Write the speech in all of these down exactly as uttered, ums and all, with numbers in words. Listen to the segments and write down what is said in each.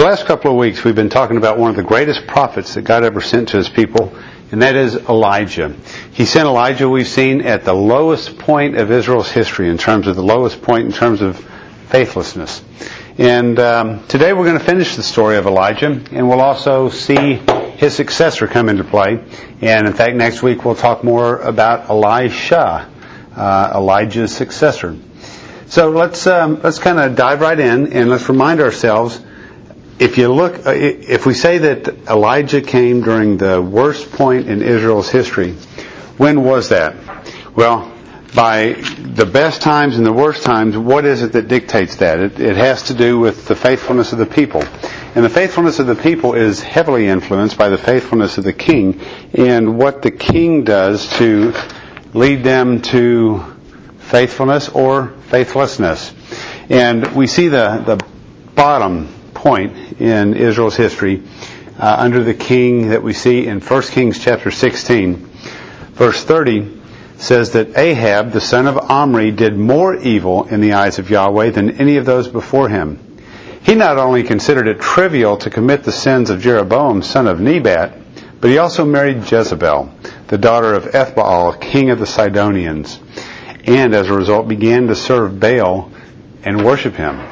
The last couple of weeks we've been talking about one of the greatest prophets that God ever sent to His people, and that is Elijah. He sent Elijah, we've seen, at the lowest point of Israel's history, in terms of the lowest point in terms of faithlessness. And um, today we're going to finish the story of Elijah, and we'll also see his successor come into play. And in fact, next week we'll talk more about Elisha, uh, Elijah's successor. So let's um, let's kind of dive right in, and let's remind ourselves. If you look, if we say that Elijah came during the worst point in Israel's history, when was that? Well, by the best times and the worst times, what is it that dictates that? It, it has to do with the faithfulness of the people. And the faithfulness of the people is heavily influenced by the faithfulness of the king and what the king does to lead them to faithfulness or faithlessness. And we see the, the bottom point in Israel's history uh, under the king that we see in First Kings chapter sixteen. Verse thirty says that Ahab, the son of Omri, did more evil in the eyes of Yahweh than any of those before him. He not only considered it trivial to commit the sins of Jeroboam, son of Nebat, but he also married Jezebel, the daughter of Ethbaal, king of the Sidonians, and as a result began to serve Baal and worship him.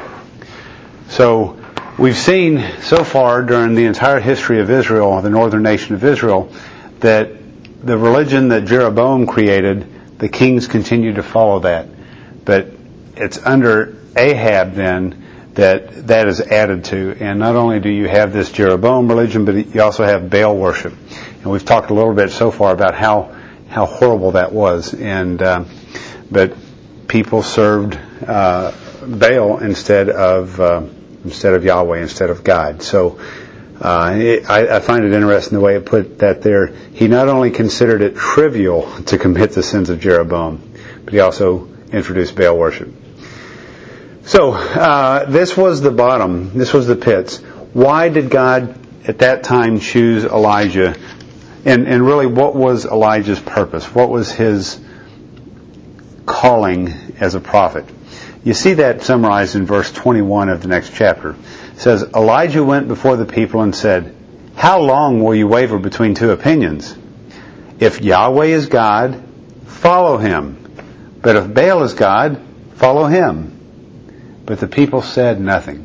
So we've seen so far during the entire history of Israel, the northern nation of Israel, that the religion that Jeroboam created, the kings continue to follow that. But it's under Ahab then that that is added to. And not only do you have this Jeroboam religion, but you also have Baal worship. And we've talked a little bit so far about how how horrible that was. And uh, but people served uh, Baal instead of uh, instead of Yahweh, instead of God. So uh, it, I, I find it interesting the way it put that there. He not only considered it trivial to commit the sins of Jeroboam, but he also introduced Baal worship. So uh, this was the bottom. This was the pits. Why did God at that time choose Elijah? And, and really, what was Elijah's purpose? What was his calling as a prophet? You see that summarized in verse twenty-one of the next chapter. It says, Elijah went before the people and said, "How long will you waver between two opinions? If Yahweh is God, follow him. But if Baal is God, follow him." But the people said nothing.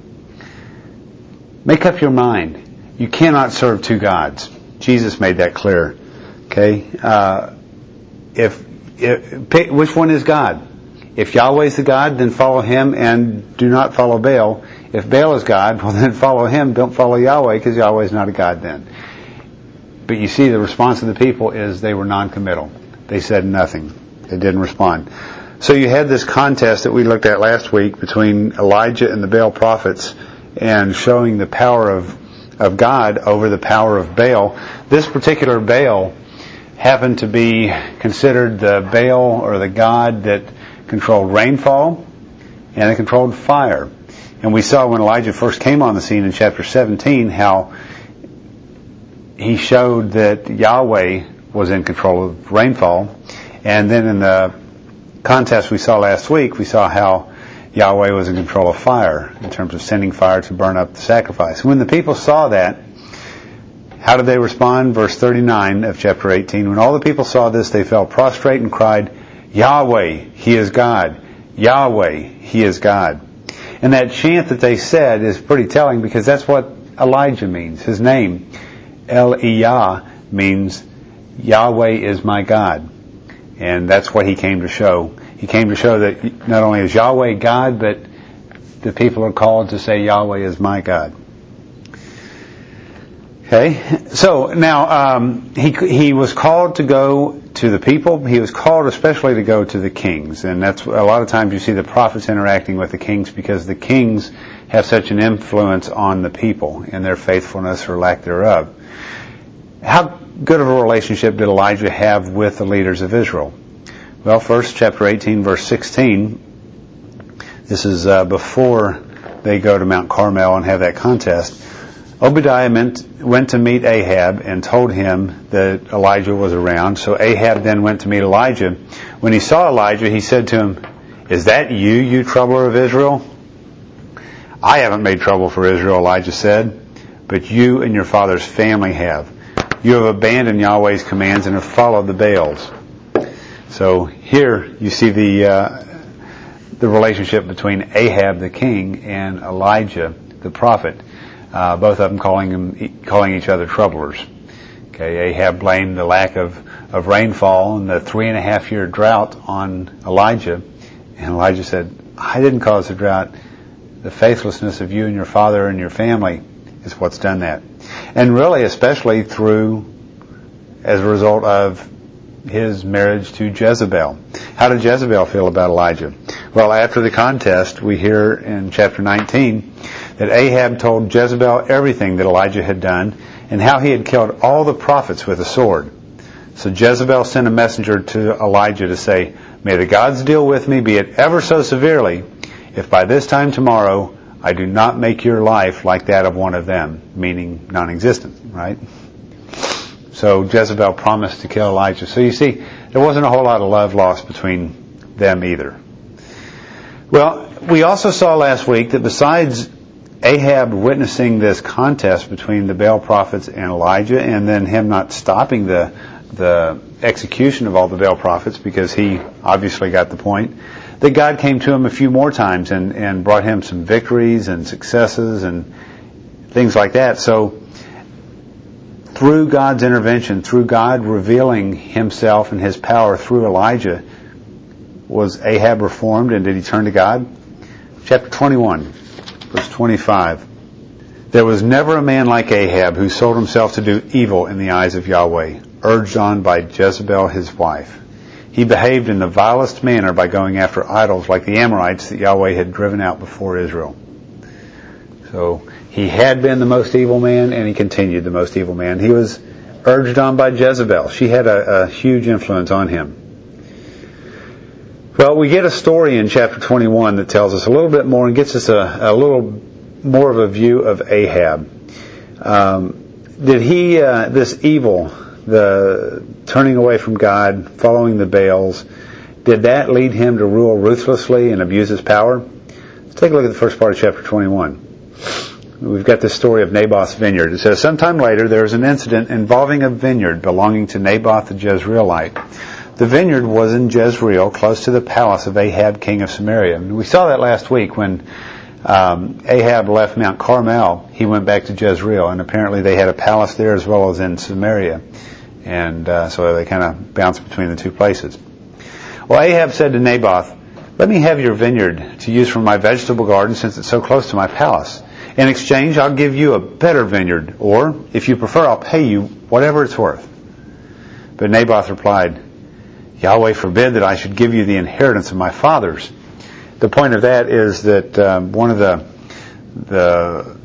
Make up your mind. You cannot serve two gods. Jesus made that clear. Okay? Uh, if, if pick, which one is God? If Yahweh is the God, then follow him and do not follow Baal. If Baal is God, well then follow him, don't follow Yahweh, because Yahweh is not a God then. But you see the response of the people is they were non-committal. They said nothing. They didn't respond. So you had this contest that we looked at last week between Elijah and the Baal prophets, and showing the power of, of God over the power of Baal. This particular Baal happened to be considered the Baal or the God that controlled rainfall, and it controlled fire. And we saw when Elijah first came on the scene in chapter seventeen how he showed that Yahweh was in control of rainfall. And then in the contest we saw last week, we saw how Yahweh was in control of fire, in terms of sending fire to burn up the sacrifice. When the people saw that, how did they respond? Verse thirty-nine of chapter eighteen. When all the people saw this, they fell prostrate and cried, Yahweh, He is God. Yahweh, He is God. And that chant that they said is pretty telling, because that's what Elijah means. His name, El-Iyah, means Yahweh is my God. And that's what he came to show. He came to show that not only is Yahweh God, but the people are called to say Yahweh is my God. Okay, so now um, he he was called to go to the people. He was called especially to go to the kings, and that's a lot of times you see the prophets interacting with the kings, because the kings have such an influence on the people in their faithfulness or lack thereof. How good of a relationship did Elijah have with the leaders of Israel? Well, first, chapter eighteen, verse sixteen. This is uh, before they go to Mount Carmel and have that contest. Obadiah meant, went to meet Ahab and told him that Elijah was around. So Ahab then went to meet Elijah. When he saw Elijah, he said to him, "Is that you, you troubler of Israel? I haven't made trouble for Israel, Elijah said, but you and your father's family have. You have abandoned Yahweh's commands and have followed the Baals. So here you see the uh, the relationship between Ahab the king and Elijah the prophet. Uh, both of them calling him calling each other troublers. Okay, Ahab blamed the lack of, of rainfall and the three and a half year drought on Elijah, and Elijah said, "I didn't cause the drought. The faithlessness of you and your father and your family is what's done that." And really, especially through, as a result of his marriage to Jezebel. How did Jezebel feel about Elijah? Well, after the contest, we hear in chapter nineteen that Ahab told Jezebel everything that Elijah had done and how he had killed all the prophets with a sword. So Jezebel sent a messenger to Elijah to say, "May the gods deal with me, be it ever so severely, if by this time tomorrow I do not make your life like that of one of them," meaning non-existent, right? So Jezebel promised to kill Elijah. So you see, there wasn't a whole lot of love lost between them either. Well, we also saw last week that besides Ahab witnessing this contest between the Baal prophets and Elijah, and then him not stopping the the execution of all the Baal prophets because he obviously got the point, that God came to him a few more times and, and brought him some victories and successes and things like that. So through God's intervention, through God revealing himself and his power through Elijah, was Ahab reformed, and did he turn to God? Chapter twenty-one, verse twenty-five. There was never a man like Ahab who sold himself to do evil in the eyes of Yahweh, urged on by Jezebel his wife. He behaved in the vilest manner by going after idols like the Amorites that Yahweh had driven out before Israel. So he had been the most evil man, and he continued the most evil man. He was urged on by Jezebel. She had a, a huge influence on him. Well, we get a story in chapter twenty-one that tells us a little bit more and gets us a, a little more of a view of Ahab. Um, did he, uh, this evil, the turning away from God, following the Baals, did that lead him to rule ruthlessly and abuse his power? Let's take a look at the first part of chapter twenty-one. We've got this story of Naboth's vineyard. It says, "Sometime later there was an incident involving a vineyard belonging to Naboth the Jezreelite. The vineyard was in Jezreel, close to the palace of Ahab, king of Samaria." And we saw that last week when um, Ahab left Mount Carmel. He went back to Jezreel, and apparently they had a palace there as well as in Samaria. And uh, so they kind of bounced between the two places. Well, Ahab said to Naboth, "Let me have your vineyard to use for my vegetable garden since it's so close to my palace. In exchange, I'll give you a better vineyard, or, if you prefer, I'll pay you whatever it's worth." But Naboth replied, "Yahweh forbid that I should give you the inheritance of my fathers." The point of that is that um, one of the the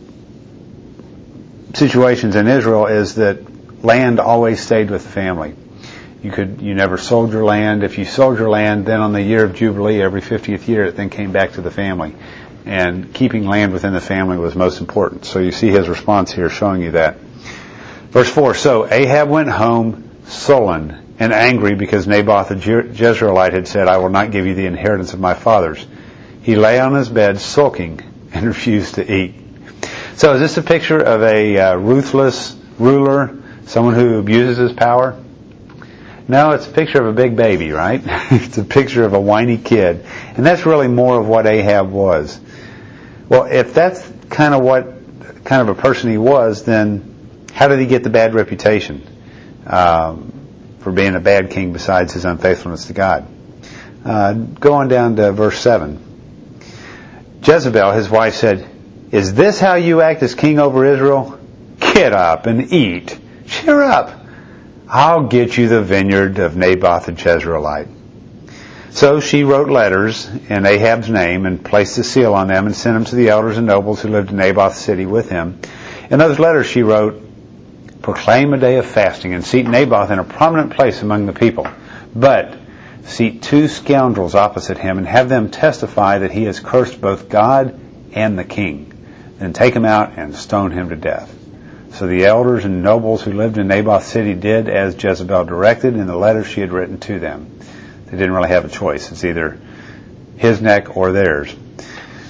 situations in Israel is that land always stayed with the family. You could you never sold your land. If you sold your land, then on the year of Jubilee, every fiftieth year, it then came back to the family. And keeping land within the family was most important. So you see his response here showing you that. Verse four, "So Ahab went home sullen and angry because Naboth the Jezreelite had said, 'I will not give you the inheritance of my fathers.' He lay on his bed sulking and refused to eat." So is this a picture of a uh, ruthless ruler, someone who abuses his power? No, it's a picture of a big baby, right? It's a picture of a whiny kid. And that's really more of what Ahab was. Well, if that's kind of what kind of a person he was, then how did he get the bad reputation um, for being a bad king besides his unfaithfulness to God? Uh, go on down to verse seven. Jezebel, his wife, said, "Is this how you act as king over Israel? Get up and eat. Cheer up. I'll get you the vineyard of Naboth the Jezreelite." So she wrote letters in Ahab's name and placed a seal on them and sent them to the elders and nobles who lived in Naboth's city with him. In those letters she wrote, "Proclaim a day of fasting and seat Naboth in a prominent place among the people. But seat two scoundrels opposite him and have them testify that he has cursed both God and the king. Then take him out and stone him to death." So the elders and nobles who lived in Naboth's city did as Jezebel directed in the letters she had written to them. They didn't really have a choice. It's either his neck or theirs.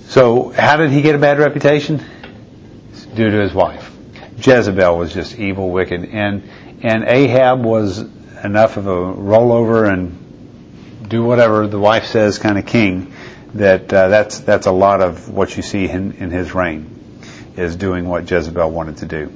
So how did he get a bad reputation? It's due to his wife. Jezebel was just evil, wicked, and and Ahab was enough of a rollover and do whatever the wife says kind of king that uh, that's that's a lot of what you see in, in his reign, is doing what Jezebel wanted to do.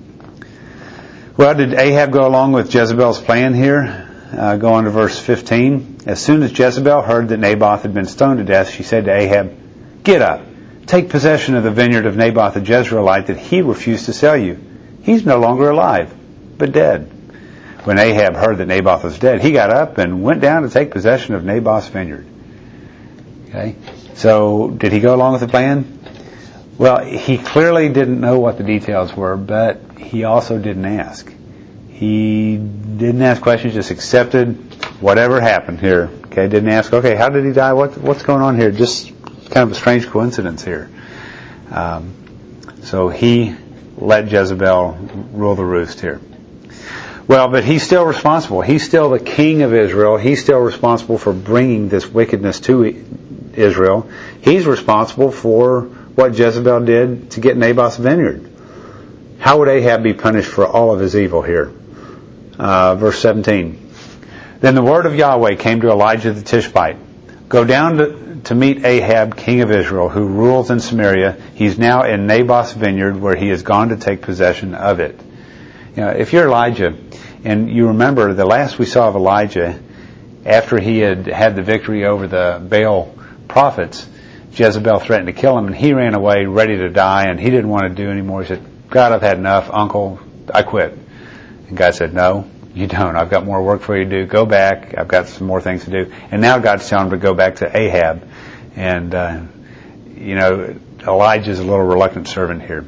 Well, did Ahab go along with Jezebel's plan here? Uh, go on to verse fifteen. As soon as Jezebel heard that Naboth had been stoned to death, she said to Ahab, "Get up, take possession of the vineyard of Naboth the Jezreelite that he refused to sell you. He's no longer alive, but dead." When Ahab heard that Naboth was dead, he got up and went down to take possession of Naboth's vineyard. Okay, so did he go along with the plan? Well, he clearly didn't know what the details were, but he also didn't ask. He didn't ask questions, just accepted whatever happened here. Okay, didn't ask, okay, how did he die? What, what's going on here? Just kind of a strange coincidence here. Um, so he let Jezebel rule the roost here. Well, but he's still responsible. He's still the king of Israel. He's still responsible for bringing this wickedness to Israel. He's responsible for what Jezebel did to get Naboth's vineyard. How would Ahab be punished for all of his evil here? Uh, verse seventeen. Then the word of Yahweh came to Elijah the Tishbite. Go down to, to meet Ahab, king of Israel, who rules in Samaria. He's now in Naboth's vineyard, where he has gone to take possession of it. You know, if you're Elijah, and you remember the last we saw of Elijah, after he had had the victory over the Baal prophets, Jezebel threatened to kill him, and he ran away ready to die, and he didn't want to do anymore. He said, "God, I've had enough. Uncle, I quit." And God said, "No, you don't. I've got more work for you to do. Go back. I've got some more things to do." And now God's telling him to go back to Ahab. And, uh, you know, Elijah's a little reluctant servant here.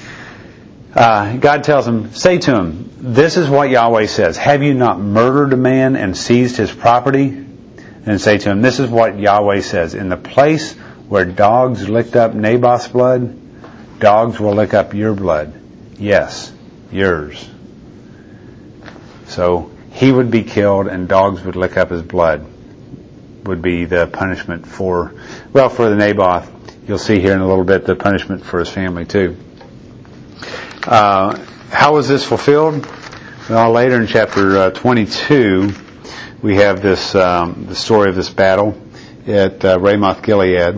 Uh, God tells him, say to him, "This is what Yahweh says. Have you not murdered a man and seized his property?" And say to him, "This is what Yahweh says. In the place where dogs licked up Naboth's blood, dogs will lick up your blood. Yes, yours." So he would be killed and dogs would lick up his blood, would be the punishment for, well, for the Naboth. You'll see here in a little bit the punishment for his family too. Uh, how was this fulfilled? Well, later in chapter uh, twenty-two, we have this um, the story of this battle at uh, Ramoth Gilead,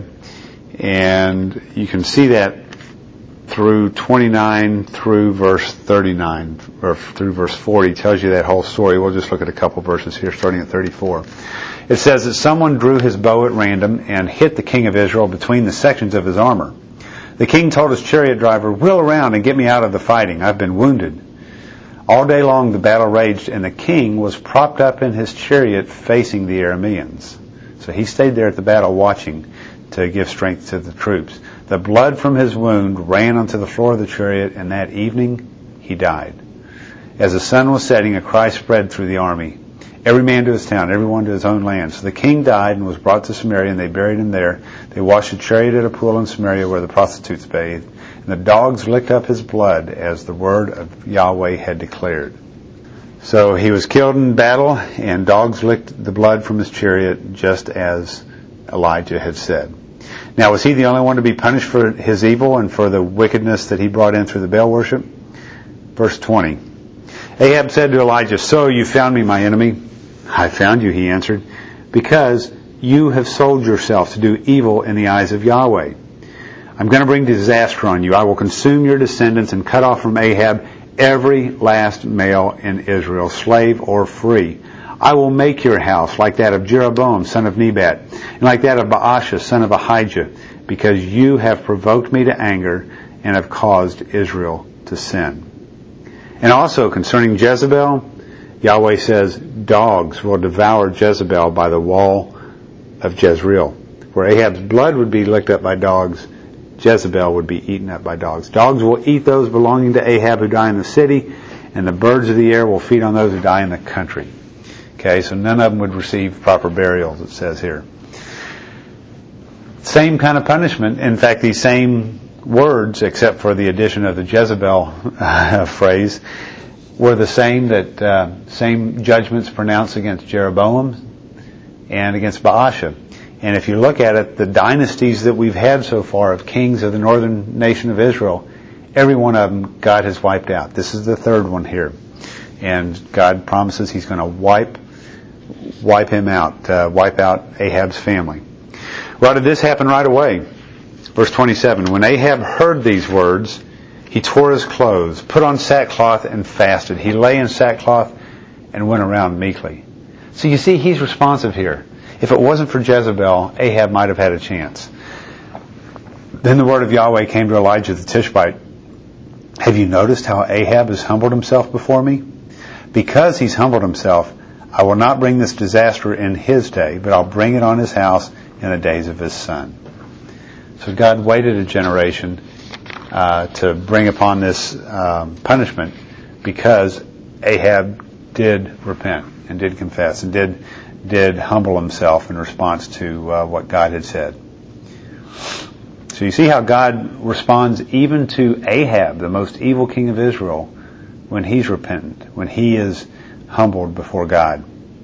and you can see that through twenty-nine through verse thirty-nine, or through verse forty, tells you that whole story. We'll just look at a couple verses here, starting at thirty-four. It says that someone drew his bow at random and hit the king of Israel between the sections of his armor. The king told his chariot driver, "Wheel around and get me out of the fighting. I've been wounded." All day long the battle raged, and the king was propped up in his chariot facing the Arameans. So he stayed there at the battle watching to give strength to the troops. The blood from his wound ran onto the floor of the chariot, and that evening he died. As the sun was setting, a cry spread through the army, "Every man to his town, everyone to his own land." So the king died and was brought to Samaria, and they buried him there. They washed the chariot at a pool in Samaria where the prostitutes bathed. And the dogs licked up his blood as the word of Yahweh had declared. So he was killed in battle, and dogs licked the blood from his chariot, just as Elijah had said. Now, was he the only one to be punished for his evil and for the wickedness that he brought in through the Baal worship? Verse twenty. Ahab said to Elijah, "So you found me, my enemy?" "I found you," he answered, "because you have sold yourself to do evil in the eyes of Yahweh. I'm going to bring disaster on you. I will consume your descendants and cut off from Ahab every last male in Israel, slave or free. I will make your house like that of Jeroboam, son of Nebat, and like that of Baasha, son of Ahijah, because you have provoked me to anger and have caused Israel to sin." And also concerning Jezebel, Yahweh says, "Dogs will devour Jezebel by the wall of Jezreel." Where Ahab's blood would be licked up by dogs, Jezebel would be eaten up by dogs. Dogs will eat those belonging to Ahab who die in the city, and the birds of the air will feed on those who die in the country. Okay, so none of them would receive proper burials, it says here. Same kind of punishment. In fact, these same words, except for the addition of the Jezebel uh, phrase, were the same that uh, same judgments pronounced against Jeroboam and against Baasha. And if you look at it, the dynasties that we've had so far of kings of the northern nation of Israel, every one of them God has wiped out. This is the third one here. And God promises He's going to wipe wipe him out, uh, wipe out Ahab's family. Well, did this happen right away? Verse twenty-seven, when Ahab heard these words, he tore his clothes, put on sackcloth, and fasted. He lay in sackcloth and went around meekly. So you see, he's responsive here. If it wasn't for Jezebel, Ahab might have had a chance. Then the word of Yahweh came to Elijah the Tishbite. Have you noticed how Ahab has humbled himself before me? Because he's humbled himself, I will not bring this disaster in his day, but I'll bring it on his house in the days of his son. So God waited a generation uh, to bring upon this um, punishment because Ahab did repent and did confess and did did humble himself in response to uh, what God had said. So you see how God responds even to Ahab, the most evil king of Israel, when he's repentant, when he is humbled before God.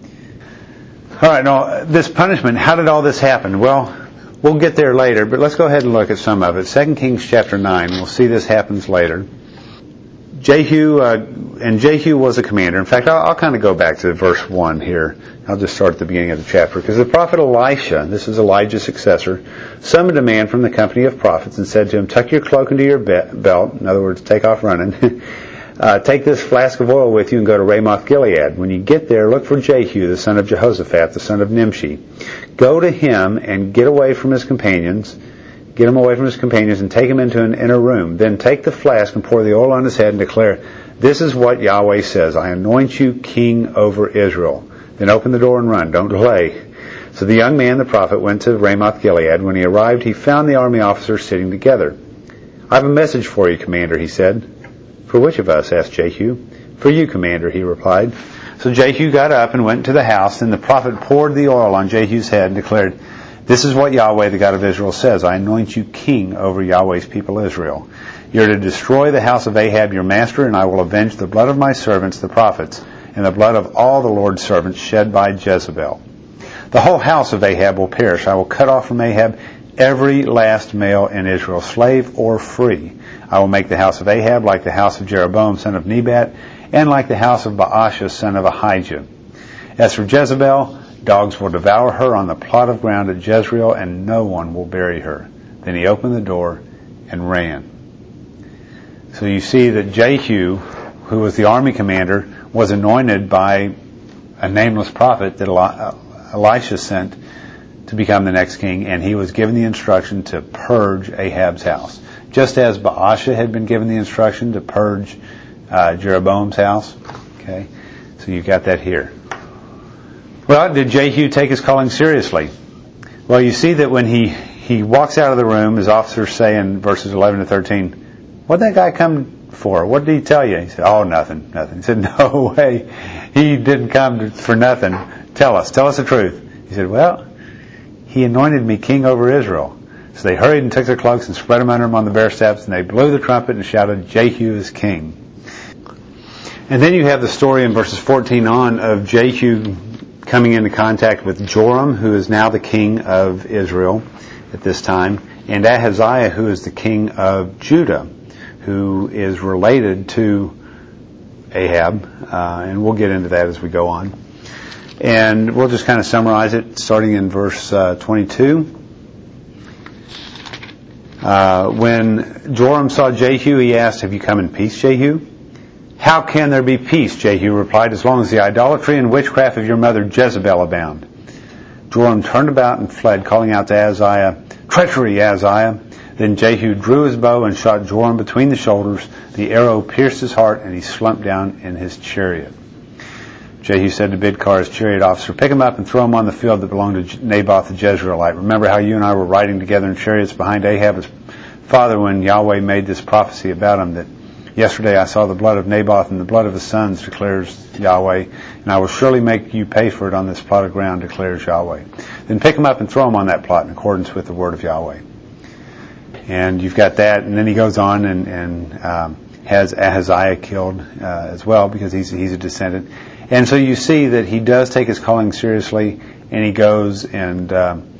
All right, now this punishment, how did all this happen? Well, we'll get there later, but let's go ahead and look at some of it. Second Kings chapter nine, we'll see this happens later. Jehu, uh, and Jehu was a commander. In fact, I'll, I'll kind of go back to verse one here. I'll just start at the beginning of the chapter. Because the prophet Elisha, this is Elijah's successor, summoned a man from the company of prophets and said to him, tuck your cloak into your be- belt, in other words, take off running. uh, take this flask of oil with you and go to Ramoth Gilead. When you get there, look for Jehu, the son of Jehoshaphat, the son of Nimshi. Go to him and get away from his companions, get him away from his companions and take him into an inner room. Then take the flask and pour the oil on his head and declare, this is what Yahweh says, I anoint you king over Israel. Then open the door and run. Don't delay. So the young man, the prophet, went to Ramoth Gilead. When he arrived, he found the army officers sitting together. I have a message for you, commander, he said. For which of us? Asked Jehu. For you, commander, he replied. So Jehu got up and went to the house, and the prophet poured the oil on Jehu's head and declared, this is what Yahweh, the God of Israel, says. I anoint you king over Yahweh's people Israel. You're to destroy the house of Ahab, your master, and I will avenge the blood of my servants, the prophets, and the blood of all the Lord's servants shed by Jezebel. The whole house of Ahab will perish. I will cut off from Ahab every last male in Israel, slave or free. I will make the house of Ahab like the house of Jeroboam, son of Nebat, and like the house of Baasha, son of Ahijah. As for Jezebel, dogs will devour her on the plot of ground at Jezreel, and no one will bury her. Then he opened the door and ran. So you see that Jehu, who was the army commander, was anointed by a nameless prophet that Elisha sent to become the next king, and he was given the instruction to purge Ahab's house. Just as Baasha had been given the instruction to purge uh, Jeroboam's house. Okay, so you've got that here. Well, did Jehu take his calling seriously? Well, you see that when he, he walks out of the room, his officers say in verses eleven to thirteen, what did that guy come for? What did he tell you? He said, oh, nothing, nothing. He said, no way. He didn't come to, for nothing. Tell us, tell us the truth. He said, well, he anointed me king over Israel. So they hurried and took their cloaks and spread them under him on the bare steps, and they blew the trumpet and shouted, Jehu is king. And then you have the story in verses fourteen on of Jehu coming into contact with Joram, who is now the king of Israel at this time, and Ahaziah, who is the king of Judah, who is related to Ahab, uh, and we'll get into that as we go on. And we'll just kind of summarize it, starting in verse uh, twenty-two. Uh, when Joram saw Jehu, he asked, have you come in peace, Jehu? How can there be peace, Jehu replied, as long as the idolatry and witchcraft of your mother Jezebel abound? Joram turned about and fled, calling out to Ahaziah, treachery, Ahaziah. Then Jehu drew his bow and shot Joram between the shoulders. The arrow pierced his heart, and he slumped down in his chariot. Jehu said to Bidkar, his chariot officer, pick him up and throw him on the field that belonged to Naboth the Jezreelite. Remember how you and I were riding together in chariots behind Ahab's father when Yahweh made this prophecy about him, that yesterday I saw the blood of Naboth and the blood of his sons, declares Yahweh, and I will surely make you pay for it on this plot of ground, declares Yahweh. Then pick him up and throw him on that plot in accordance with the word of Yahweh. And you've got that, and then he goes on and, and um, has Ahaziah killed uh, as well, because he's he's a descendant. And so you see that he does take his calling seriously, and he goes and uh,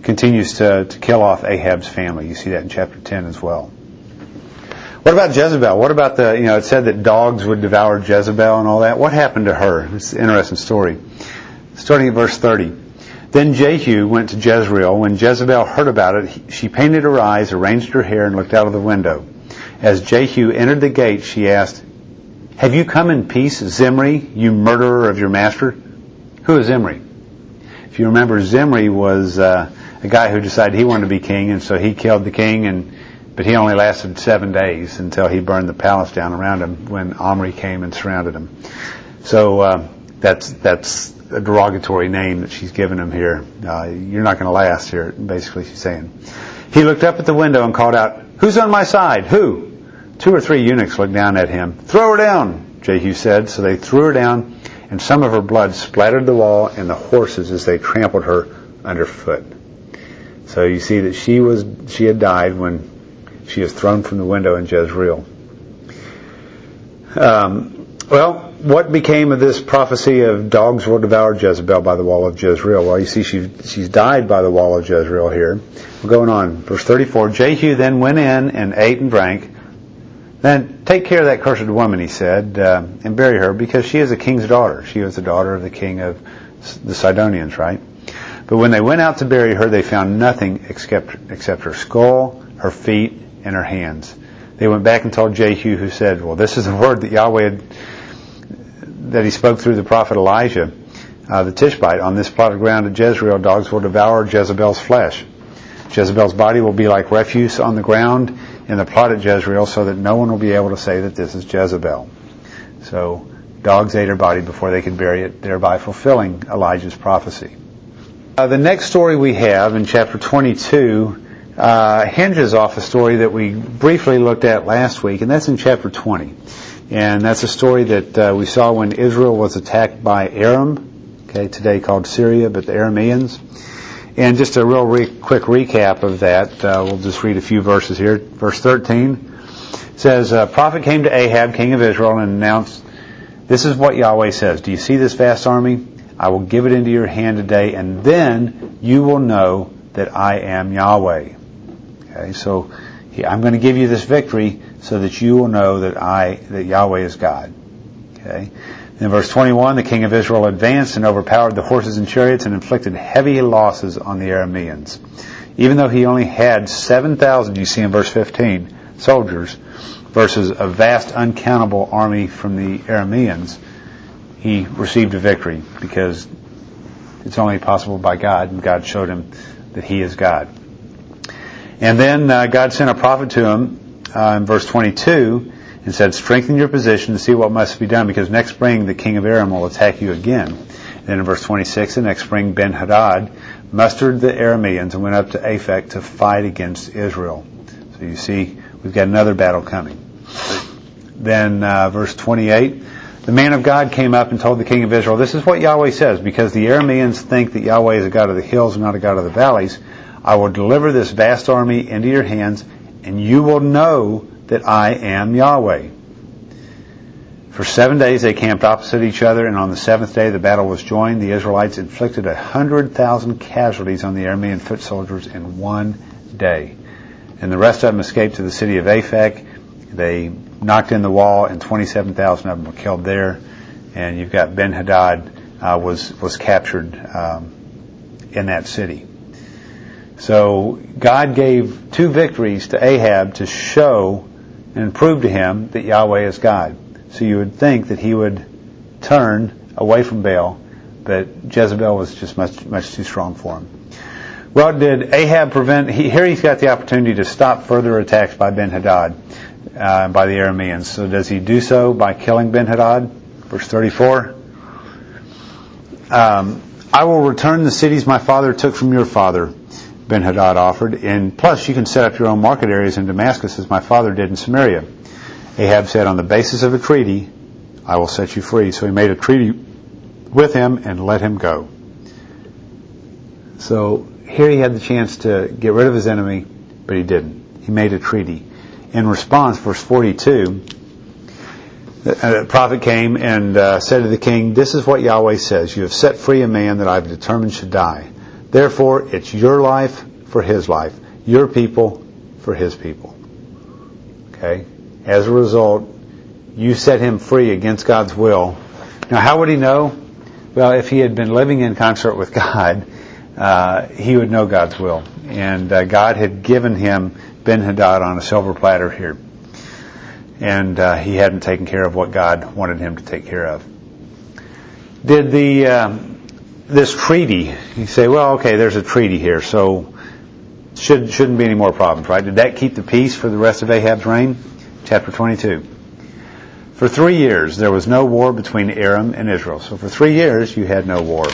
continues to, to kill off Ahab's family. You see that in chapter ten as well. What about Jezebel? What about the, you know, it said that dogs would devour Jezebel and all that. What happened to her? It's an interesting story. Starting at verse thirty. Then Jehu went to Jezreel. When Jezebel heard about it, she painted her eyes, arranged her hair, and looked out of the window. As Jehu entered the gate, she asked, "Have you come in peace, Zimri, you murderer of your master?" Who is Zimri? If you remember, Zimri was uh, a guy who decided he wanted to be king, and so he killed the king, and but he only lasted seven days until he burned the palace down around him when Omri came and surrounded him. So uh, that's that's a derogatory name that she's given him here. Uh, you're not going to last here, basically she's saying. He looked up at the window and called out, "Who's on my side? Who?" Two or three eunuchs looked down at him. "Throw her down," Jehu said. So they threw her down, and some of her blood splattered the wall and the horses as they trampled her underfoot. So you see that she was she had died when she is thrown from the window in Jezreel. Um, well, what became of this prophecy of dogs will devour Jezebel by the wall of Jezreel? Well, you see she, she's died by the wall of Jezreel here. We're going on. Verse thirty-four, Jehu then went in and ate and drank. Then take care of that cursed woman, he said, uh, and bury her, because she is a king's daughter. She was the daughter of the king of the Sidonians, right? But when they went out to bury her, they found nothing except, except her skull, her feet, and her hands. They went back and told Jehu, who said, well, this is the word that Yahweh had, that he spoke through the prophet Elijah, uh, the Tishbite. On this plot of ground at Jezreel, dogs will devour Jezebel's flesh. Jezebel's body will be like refuse on the ground in the plot at Jezreel, so that no one will be able to say that this is Jezebel. So dogs ate her body before they could bury it, thereby fulfilling Elijah's prophecy. Uh, the next story we have in chapter twenty-two uh, hinges off a story that we briefly looked at last week, and that's in chapter twenty. And that's a story that uh, we saw when Israel was attacked by Aram, okay, today called Syria, but the Arameans. And just a real re- quick recap of that, uh, we'll just read a few verses here. Verse thirteen says, a prophet came to Ahab, king of Israel, and announced, this is what Yahweh says. Do you see this vast army? I will give it into your hand today, and then you will know that I am Yahweh. Okay, so I'm going to give you this victory so that you will know that I, that Yahweh is God. Okay. In verse twenty-one, the king of Israel advanced and overpowered the horses and chariots and inflicted heavy losses on the Arameans. Even though he only had seven thousand, you see in verse fifteen, soldiers, versus a vast uncountable army from the Arameans, he received a victory because it's only possible by God, and God showed him that he is God. And then uh, God sent a prophet to him uh, in verse twenty-two, and said, strengthen your position to see what must be done, because next spring the king of Aram will attack you again. And then in verse twenty-six, the next spring Ben-Hadad mustered the Arameans and went up to Aphek to fight against Israel. So you see, we've got another battle coming. Then uh, verse twenty-eight, the man of God came up and told the king of Israel, this is what Yahweh says, because the Arameans think that Yahweh is a God of the hills and not a God of the valleys, I will deliver this vast army into your hands, and you will know that I am Yahweh. For seven days they camped opposite each other, and on the seventh day the battle was joined. The Israelites inflicted a hundred thousand casualties on the Aramean foot soldiers in one day. And the rest of them escaped to the city of Aphek. They knocked in the wall, and twenty-seven thousand of them were killed there. And you've got Ben-Hadad uh, was, was captured um, in that city. So God gave two victories to Ahab to show and prove to him that Yahweh is God. So you would think that he would turn away from Baal, but Jezebel was just much much too strong for him. Well, did Ahab prevent... He, here he's got the opportunity to stop further attacks by Ben-Hadad, uh, by the Arameans. So does he do so by killing Ben-Hadad? Verse thirty-four. Um, I will return the cities my father took from your father, Ben-Hadad offered, and plus you can set up your own market areas in Damascus as my father did in Samaria. Ahab said, on the basis of a treaty, I will set you free. So he made a treaty with him and let him go. So here he had the chance to get rid of his enemy, but he didn't. He made a treaty. In response, verse forty-two, a prophet came and uh, said to the king, this is what Yahweh says, you have set free a man that I have determined should die. Therefore, it's your life for his life, your people for his people. Okay? As a result, you set him free against God's will. Now, how would he know? Well, if he had been living in concert with God, uh, he would know God's will. And uh, God had given him Ben-Hadad on a silver platter here. And uh, he hadn't taken care of what God wanted him to take care of. Did the um, this treaty, you say, well, okay, there's a treaty here, so should, shouldn't be any more problems, right? Did that keep the peace for the rest of Ahab's reign? Chapter twenty-two. For three years, there was no war between Aram and Israel. So for three years, you had no war.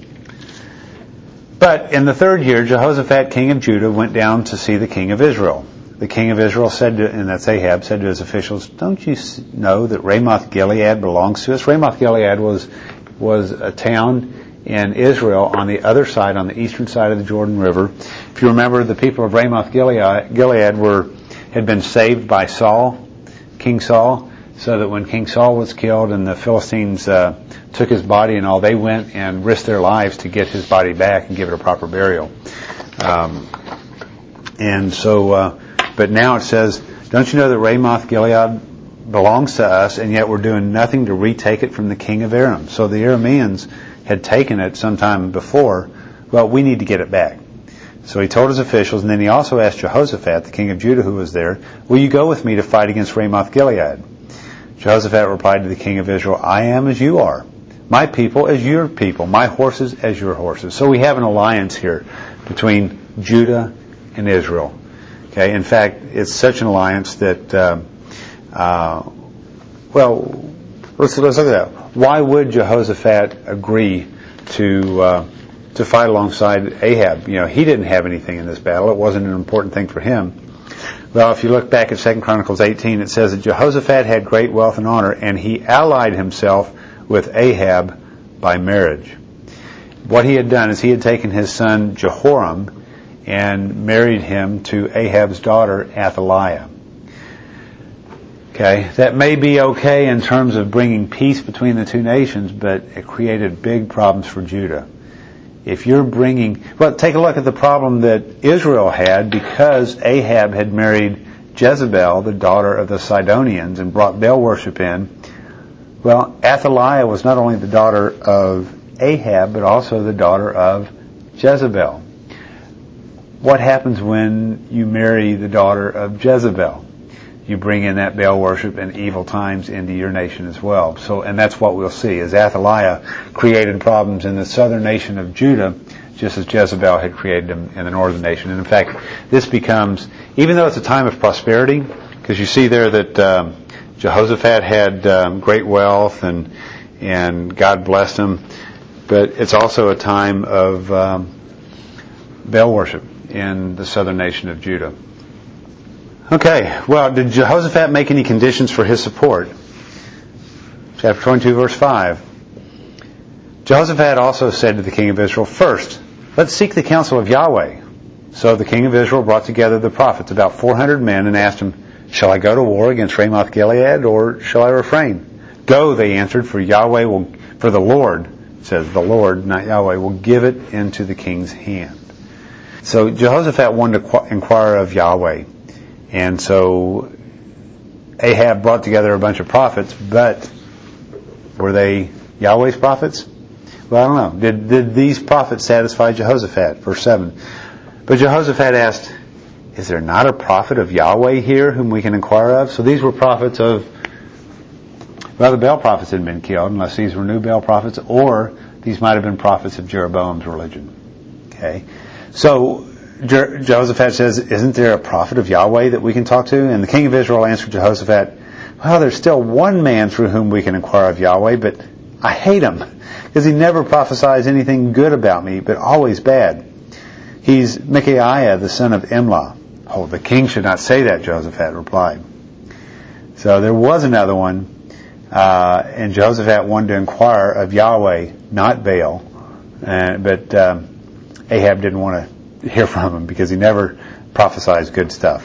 But in the third year, Jehoshaphat, king of Judah, went down to see the king of Israel. The king of Israel said to, and that's Ahab, said to his officials, don't you know that Ramoth Gilead belongs to us? Ramoth Gilead was, was a town in Israel on the other side, on the eastern side of the Jordan River. If you remember, the people of Ramoth Gilead, Gilead were, had been saved by Saul, King Saul, so that when King Saul was killed and the Philistines uh, took his body and all, they went and risked their lives to get his body back and give it a proper burial. Um, and so, uh, but now it says, don't you know that Ramoth Gilead belongs to us, and yet we're doing nothing to retake it from the king of Aram? So the Arameans had taken it sometime before. Well, we need to get it back. So he told his officials, and then he also asked Jehoshaphat, the king of Judah who was there, will you go with me to fight against Ramoth Gilead? Jehoshaphat replied to the king of Israel, I am as you are, my people as your people, my horses as your horses. So we have an alliance here between Judah and Israel. Okay, in fact, it's such an alliance that, uh, uh, well, let's, let's look at that. Why would Jehoshaphat agree to uh, to fight alongside Ahab? You know, he didn't have anything in this battle. It wasn't an important thing for him. Well, if you look back at Second Chronicles eighteen, it says that Jehoshaphat had great wealth and honor, and he allied himself with Ahab by marriage. What he had done is he had taken his son Jehoram and married him to Ahab's daughter Athaliah. Okay, that may be okay in terms of bringing peace between the two nations, but it created big problems for Judah. If you're bringing, well, take a look at the problem that Israel had because Ahab had married Jezebel, the daughter of the Sidonians, and brought Baal worship in. Well, Athaliah was not only the daughter of Ahab, but also the daughter of Jezebel. What happens when you marry the daughter of Jezebel? You bring in that Baal worship and evil times into your nation as well. So, and that's what we'll see, is Athaliah created problems in the southern nation of Judah, just as Jezebel had created them in the northern nation. And in fact, this becomes, even though it's a time of prosperity, because you see there that um, Jehoshaphat had um, great wealth and and God blessed him, but it's also a time of um, Baal worship in the southern nation of Judah. Okay, well, did Jehoshaphat make any conditions for his support? Chapter twenty-two, verse five. Jehoshaphat also said to the king of Israel, first, let's seek the counsel of Yahweh. So the king of Israel brought together the prophets, about four hundred men, and asked them, shall I go to war against Ramoth Gilead, or shall I refrain? Go, they answered, for Yahweh will, for the Lord, it says the Lord, not Yahweh, will give it into the king's hand. So Jehoshaphat wanted to inquire of Yahweh. And so Ahab brought together a bunch of prophets, but were they Yahweh's prophets? Well, I don't know. Did, did these prophets satisfy Jehoshaphat? Verse seven. But Jehoshaphat asked, is there not a prophet of Yahweh here whom we can inquire of? So these were prophets of, well, the Baal prophets had been killed, unless these were new Baal prophets, or these might have been prophets of Jeroboam's religion. Okay. So Je- Jehoshaphat says, isn't there a prophet of Yahweh that we can talk to? And the king of Israel answered Jehoshaphat, well, there's still one man through whom we can inquire of Yahweh, but I hate him, because he never prophesies anything good about me, but always bad. He's Micaiah, the son of Imlah. Oh, the king should not say that, Jehoshaphat replied. So there was another one, uh, and Jehoshaphat wanted to inquire of Yahweh, not Baal, uh, but um, Ahab didn't want to hear from him because he never prophesies good stuff.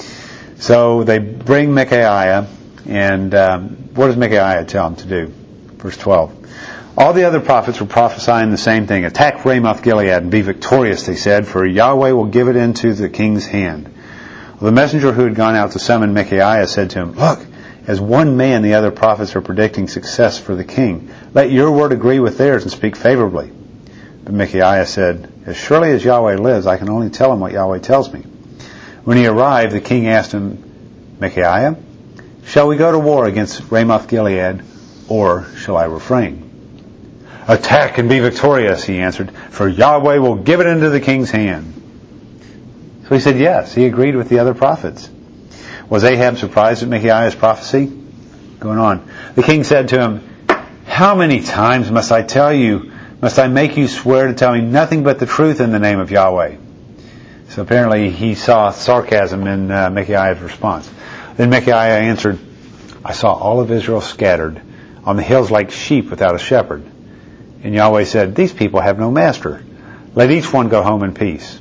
So they bring Micaiah, and um, what does Micaiah tell him to do? Verse twelve. All the other prophets were prophesying the same thing. Attack Ramoth Gilead and be victorious, they said, for Yahweh will give it into the king's hand. Well, the messenger who had gone out to summon Micaiah said to him, Look, as one man the other prophets are predicting success for the king. Let your word agree with theirs and speak favorably. But Micaiah said, As surely as Yahweh lives, I can only tell him what Yahweh tells me. When he arrived, the king asked him, Micaiah, shall we go to war against Ramoth Gilead, or shall I refrain? Attack and be victorious, he answered, for Yahweh will give it into the king's hand. So he said yes. He agreed with the other prophets. Was Ahab surprised at Micaiah's prophecy? Going on. The king said to him, How many times must I tell you, must I make you swear to tell me nothing but the truth in the name of Yahweh? So apparently he saw sarcasm in uh, Micaiah's response. Then Micaiah answered, I saw all of Israel scattered on the hills like sheep without a shepherd. And Yahweh said, These people have no master. Let each one go home in peace.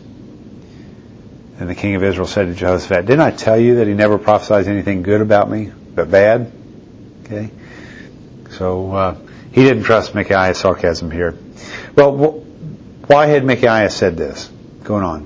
And the king of Israel said to Jehoshaphat, Didn't I tell you that he never prophesies anything good about me, but bad? Okay. So uh, he didn't trust Micaiah's sarcasm here. Well, wh- why had Micaiah said this? Going on.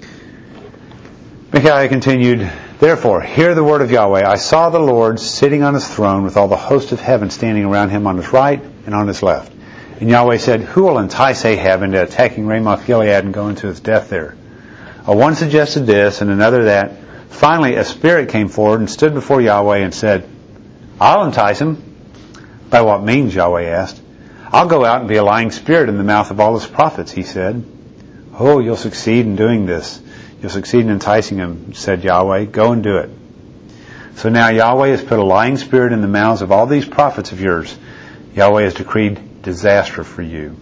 Micaiah continued, Therefore, hear the word of Yahweh. I saw the Lord sitting on his throne with all the host of heaven standing around him on his right and on his left. And Yahweh said, Who will entice Ahab into attacking Ramoth Gilead and going to his death there? Uh, one suggested this and another that. Finally, a spirit came forward and stood before Yahweh and said, I'll entice him. By what means? Yahweh asked. I'll go out and be a lying spirit in the mouth of all his prophets, he said. Oh, you'll succeed in doing this. You'll succeed in enticing him, said Yahweh. Go and do it. So now Yahweh has put a lying spirit in the mouths of all these prophets of yours. Yahweh has decreed disaster for you.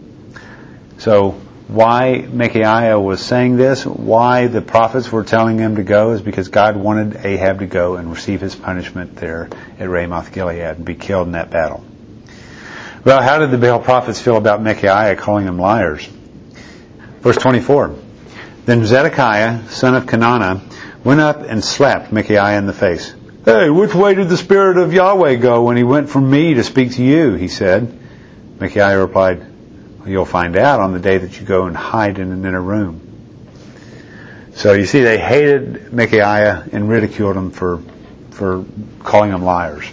So why Micaiah was saying this, why the prophets were telling him to go, is because God wanted Ahab to go and receive his punishment there at Ramoth Gilead and be killed in that battle. Well, how did the Baal prophets feel about Micaiah calling them liars? Verse twenty-four. Then Zedekiah, son of Kenana, went up and slapped Micaiah in the face. Hey, which way did the Spirit of Yahweh go when he went from me to speak to you? He said. Micaiah replied, well, you'll find out on the day that you go and hide in an inner room. So you see, they hated Micaiah and ridiculed him for, for calling them liars.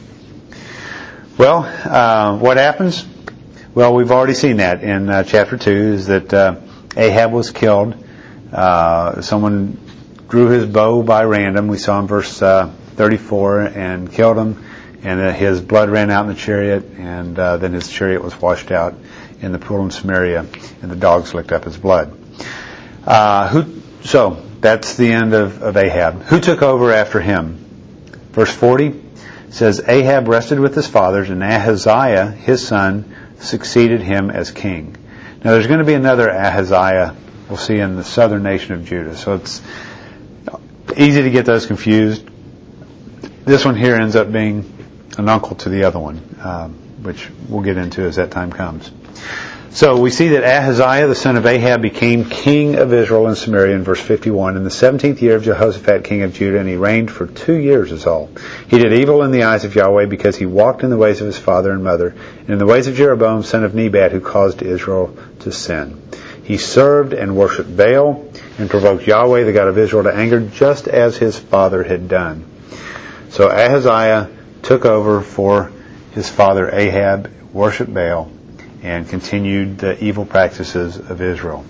Well, uh, what happens? Well, we've already seen that in uh, chapter two, is that uh, Ahab was killed. Uh, someone drew his bow by random. We saw in verse uh, thirty-four and killed him, and uh, his blood ran out in the chariot, and uh, then his chariot was washed out in the pool in Samaria, and the dogs licked up his blood. Uh, who? So that's the end of, of Ahab. Who took over after him? Verse forty says, Ahab rested with his fathers, and Ahaziah, his son, succeeded him as king. Now there's going to be another Ahaziah we'll see in the southern nation of Judah. So it's easy to get those confused. This one here ends up being an uncle to the other one, um, which we'll get into as that time comes. So we see that Ahaziah, the son of Ahab, became king of Israel in Samaria in verse fifty-one in the seventeenth year of Jehoshaphat, king of Judah, and he reigned for two years is all. He did evil in the eyes of Yahweh because he walked in the ways of his father and mother, and in the ways of Jeroboam, son of Nebat, who caused Israel to sin. He served and worshipped Baal and provoked Yahweh, the God of Israel, to anger just as his father had done. So Ahaziah took over for his father Ahab, worshipped Baal, and continued the evil practices of Israel.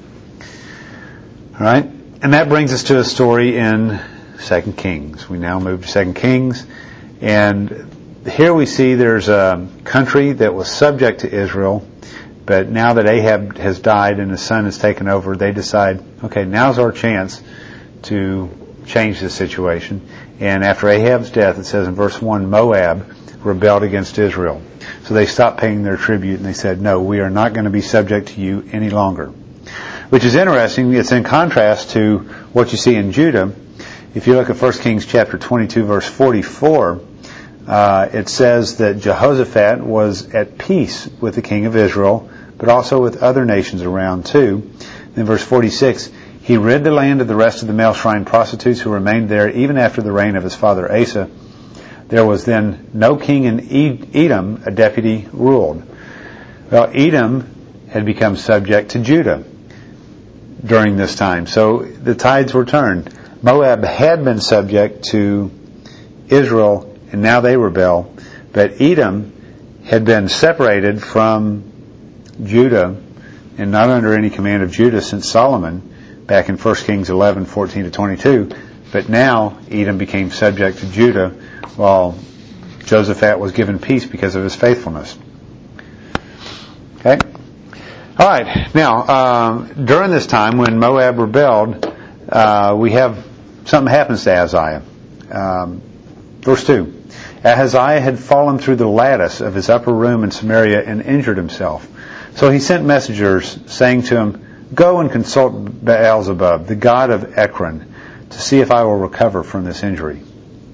All right? And that brings us to a story in Second Kings. We now move to Second Kings, and here we see there's a country that was subject to Israel, but now that Ahab has died and his son has taken over, they decide, okay, now's our chance to change the situation. And after Ahab's death, it says in verse one, Moab rebelled against Israel. So they stopped paying their tribute and they said, no, we are not going to be subject to you any longer. Which is interesting. It's in contrast to what you see in Judah. If you look at First Kings chapter twenty-two, verse forty-four, uh, it says that Jehoshaphat was at peace with the king of Israel, but also with other nations around too. Then verse forty-six, he rid the land of the rest of the male shrine prostitutes who remained there even after the reign of his father Asa. There was then no king in Edom, a deputy ruled. Well, Edom had become subject to Judah during this time. So the tides were turned. Moab had been subject to Israel, and now they rebel. But Edom had been separated from Judah and not under any command of Judah since Solomon back in First Kings eleven, fourteen to twenty-two. But now Edom became subject to Judah while Jehoshaphat was given peace because of his faithfulness. Okay? All right. Now, um, during this time when Moab rebelled, uh, we have something happens to Ahaziah. Um, verse two. Ahaziah had fallen through the lattice of his upper room in Samaria and injured himself. So he sent messengers saying to him, "Go and consult Baal-zebub, the god of Ekron, to see if I will recover from this injury."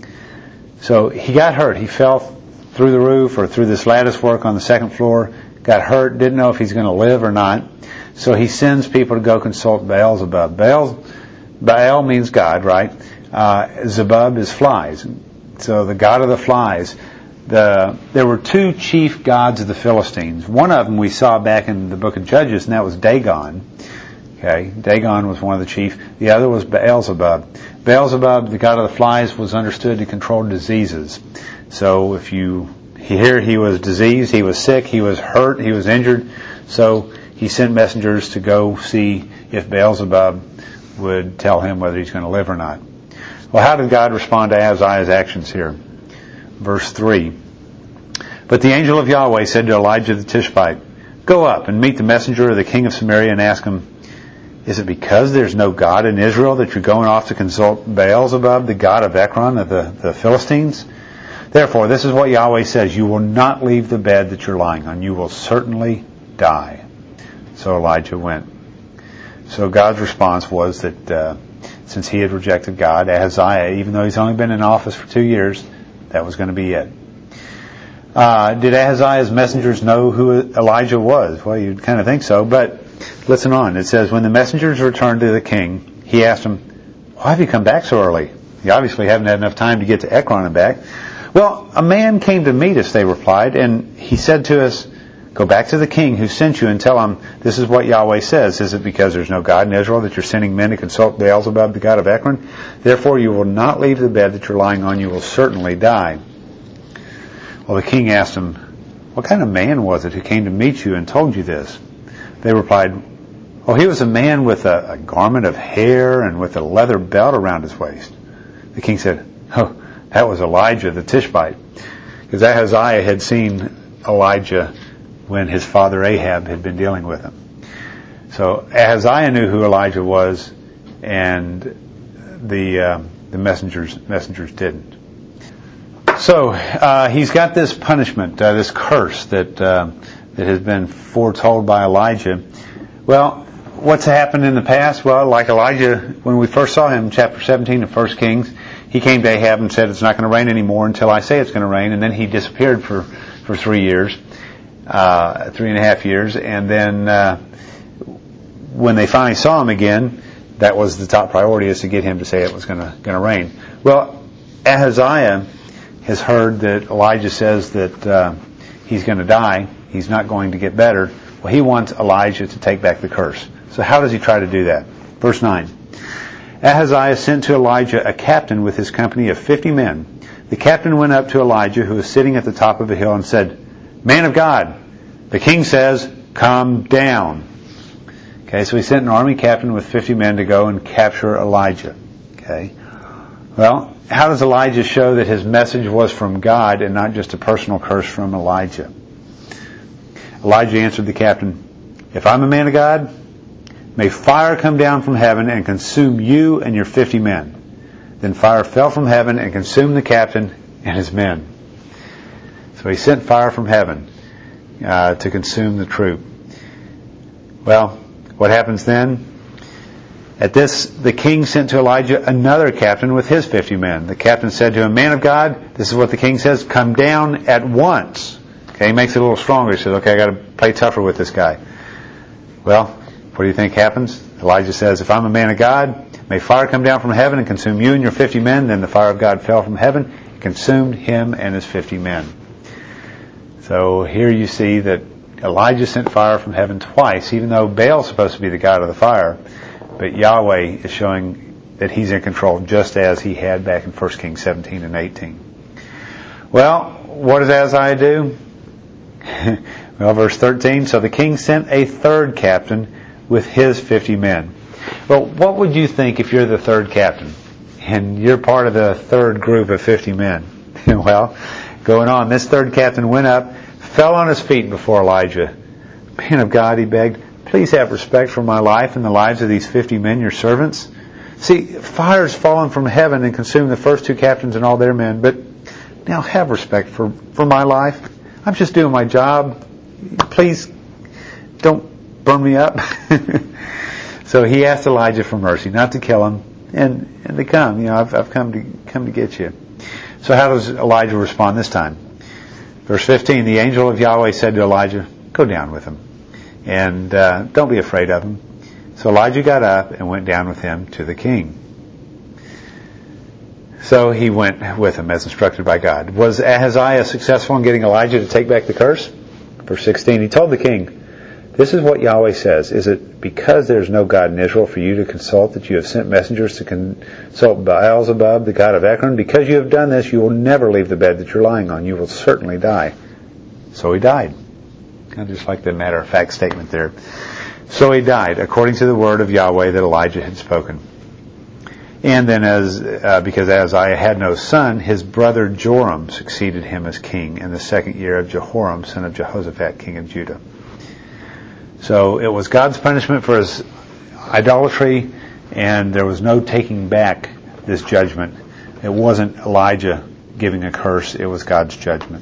So he got hurt. He fell through the roof or through this lattice work on the second floor, got hurt, didn't know if he's going to live or not. So he sends people to go consult Baal-zebub. Baal, Baal means God, right? Uh, Zebub is flies. So the god of the flies. The, there were two chief gods of the Philistines. One of them we saw back in the book of Judges, and that was Dagon. Okay, Dagon was one of the chief. The other was Baal-zebub. Baal-zebub, the god of the flies, was understood to control diseases. So if you hear he was diseased, he was sick, he was hurt, he was injured. So he sent messengers to go see if Baal-zebub would tell him whether he's going to live or not. Well, how did God respond to Ahaziah's actions here? Verse three. But the angel of Yahweh said to Elijah the Tishbite, "Go up and meet the messenger of the king of Samaria and ask him, is it because there's no God in Israel that you're going off to consult Baal-zebub, the god of Ekron of the, the Philistines? Therefore, this is what Yahweh says, you will not leave the bed that you're lying on. You will certainly die." So Elijah went. So God's response was that uh, since he had rejected God, Ahaziah, even though he's only been in office for two years, that was going to be it. Uh, did Ahaziah's messengers know who Elijah was? Well, you'd kind of think so, but listen on. It says, when the messengers returned to the king, he asked them, "Why have you come back so early? You obviously haven't had enough time to get to Ekron and back." "Well, a man came to meet us," they replied, "and he said to us, 'Go back to the king who sent you and tell him, this is what Yahweh says. Is it because there's no God in Israel that you're sending men to consult Baal-zebub, the god of Ekron? Therefore you will not leave the bed that you're lying on. You will certainly die.' Well, the king asked him, 'What kind of man was it who came to meet you and told you this?' They replied, 'Oh, he was a man with a, a garment of hair and with a leather belt around his waist.' The king said, 'Oh, that was Elijah the Tishbite,' because Ahaziah had seen Elijah when his father Ahab had been dealing with him. So Ahaziah knew who Elijah was, and the uh, the messengers messengers didn't. So uh, he's got this punishment, uh, this curse that uh, that has been foretold by Elijah. Well, what's happened in the past? Well, like Elijah, when we first saw him in chapter seventeen of First Kings, he came to Ahab and said, "It's not going to rain anymore until I say it's going to rain," and then he disappeared for for three years. Uh, three and a half years, and then uh, when they finally saw him again, that was the top priority, is to get him to say it was going to going to rain. Well, Ahaziah has heard that Elijah says that uh, he's going to die, he's not going to get better. Well, he wants Elijah to take back the curse. So how does he try to do that? Verse nine. Ahaziah sent to Elijah a captain with his company of fifty men. The captain went up to Elijah, who was sitting at the top of a hill, and said, "Man of God, the king says, come down." Okay, so he sent an army captain with fifty men to go and capture Elijah. Okay. Well, how does Elijah show that his message was from God and not just a personal curse from Elijah? Elijah answered the captain, "If I'm a man of God, may fire come down from heaven and consume you and your fifty men." Then fire fell from heaven and consumed the captain and his men. So he sent fire from heaven uh, to consume the troop. Well, what happens then? At this, the king sent to Elijah another captain with his fifty men. The captain said to him, "Man of God, this is what the king says, come down at once." Okay, he makes it a little stronger. He says, "Okay, I got to play tougher with this guy." Well, what do you think happens? Elijah says, "If I'm a man of God, may fire come down from heaven and consume you and your fifty men." Then the fire of God fell from heaven and consumed him and his fifty men. So here you see that Elijah sent fire from heaven twice, even though Baal's supposed to be the god of the fire. But Yahweh is showing that he's in control, just as he had back in First Kings seventeen and eighteen. Well, what does Ahaziah do? Well, verse thirteen, so the king sent a third captain with his fifty men. Well, what would you think if you're the third captain and you're part of the third group of fifty men? Well, going on, this third captain went up, fell on his feet before Elijah. Man of God, he begged, please have respect for my life and the lives of these fifty men, your servants. See, fire's fallen from heaven and consumed the first two captains and all their men, but now have respect for, for my life. I'm just doing my job. Please don't burn me up. So he asked Elijah for mercy, not to kill him, and, and to come. You know, I've, I've come to come to get you. So how does Elijah respond this time? Verse fifteen, the angel of Yahweh said to Elijah, go down with him, and uh, don't be afraid of him. So Elijah got up and went down with him to the king. So he went with him as instructed by God. Was Ahaziah successful in getting Elijah to take back the curse? Verse sixteen, he told the king, this is what Yahweh says. Is it because there is no God in Israel for you to consult that you have sent messengers to consult Baal-zebub, the god of Ekron? Because you have done this, you will never leave the bed that you're lying on. You will certainly die. So he died. I just like the matter-of-fact statement there. So he died, according to the word of Yahweh that Elijah had spoken. And then, as uh, because Ahaziah had no son, his brother Joram succeeded him as king in the second year of Jehoram, son of Jehoshaphat, king of Judah. So it was God's punishment for his idolatry, and there was no taking back this judgment. It wasn't Elijah giving a curse, it was God's judgment.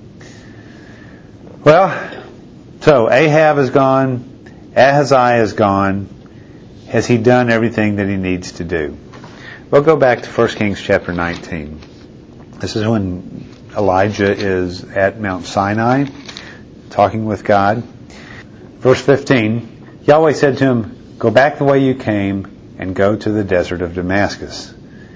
Well, so Ahab is gone, Ahaziah is gone. Has he done everything that he needs to do? We'll go back to First Kings chapter nineteen. This is when Elijah is at Mount Sinai, talking with God. Verse fifteen, Yahweh said to him, go back the way you came and go to the desert of Damascus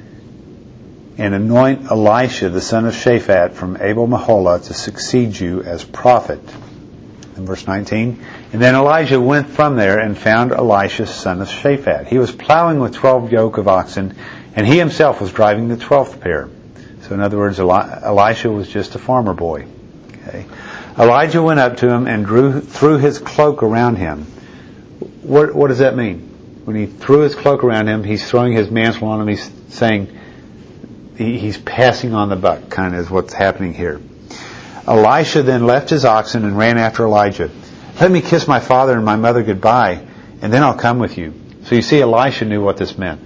and anoint Elisha, the son of Shaphat from Abel-Meholah, to succeed you as prophet. In verse nineteen, and then Elijah went from there and found Elisha, son of Shaphat. He was plowing with twelve yoke of oxen, and he himself was driving the twelfth pair. So in other words, Eli- Elisha was just a farmer boy. Okay. Elijah went up to him and drew, threw his cloak around him. What, what does that mean? When he threw his cloak around him, he's throwing his mantle on him. He's saying, he, he's passing on the buck, kind of is what's happening here. Elisha then left his oxen and ran after Elijah. Let me kiss my father and my mother goodbye, and then I'll come with you. So you see, Elisha knew what this meant.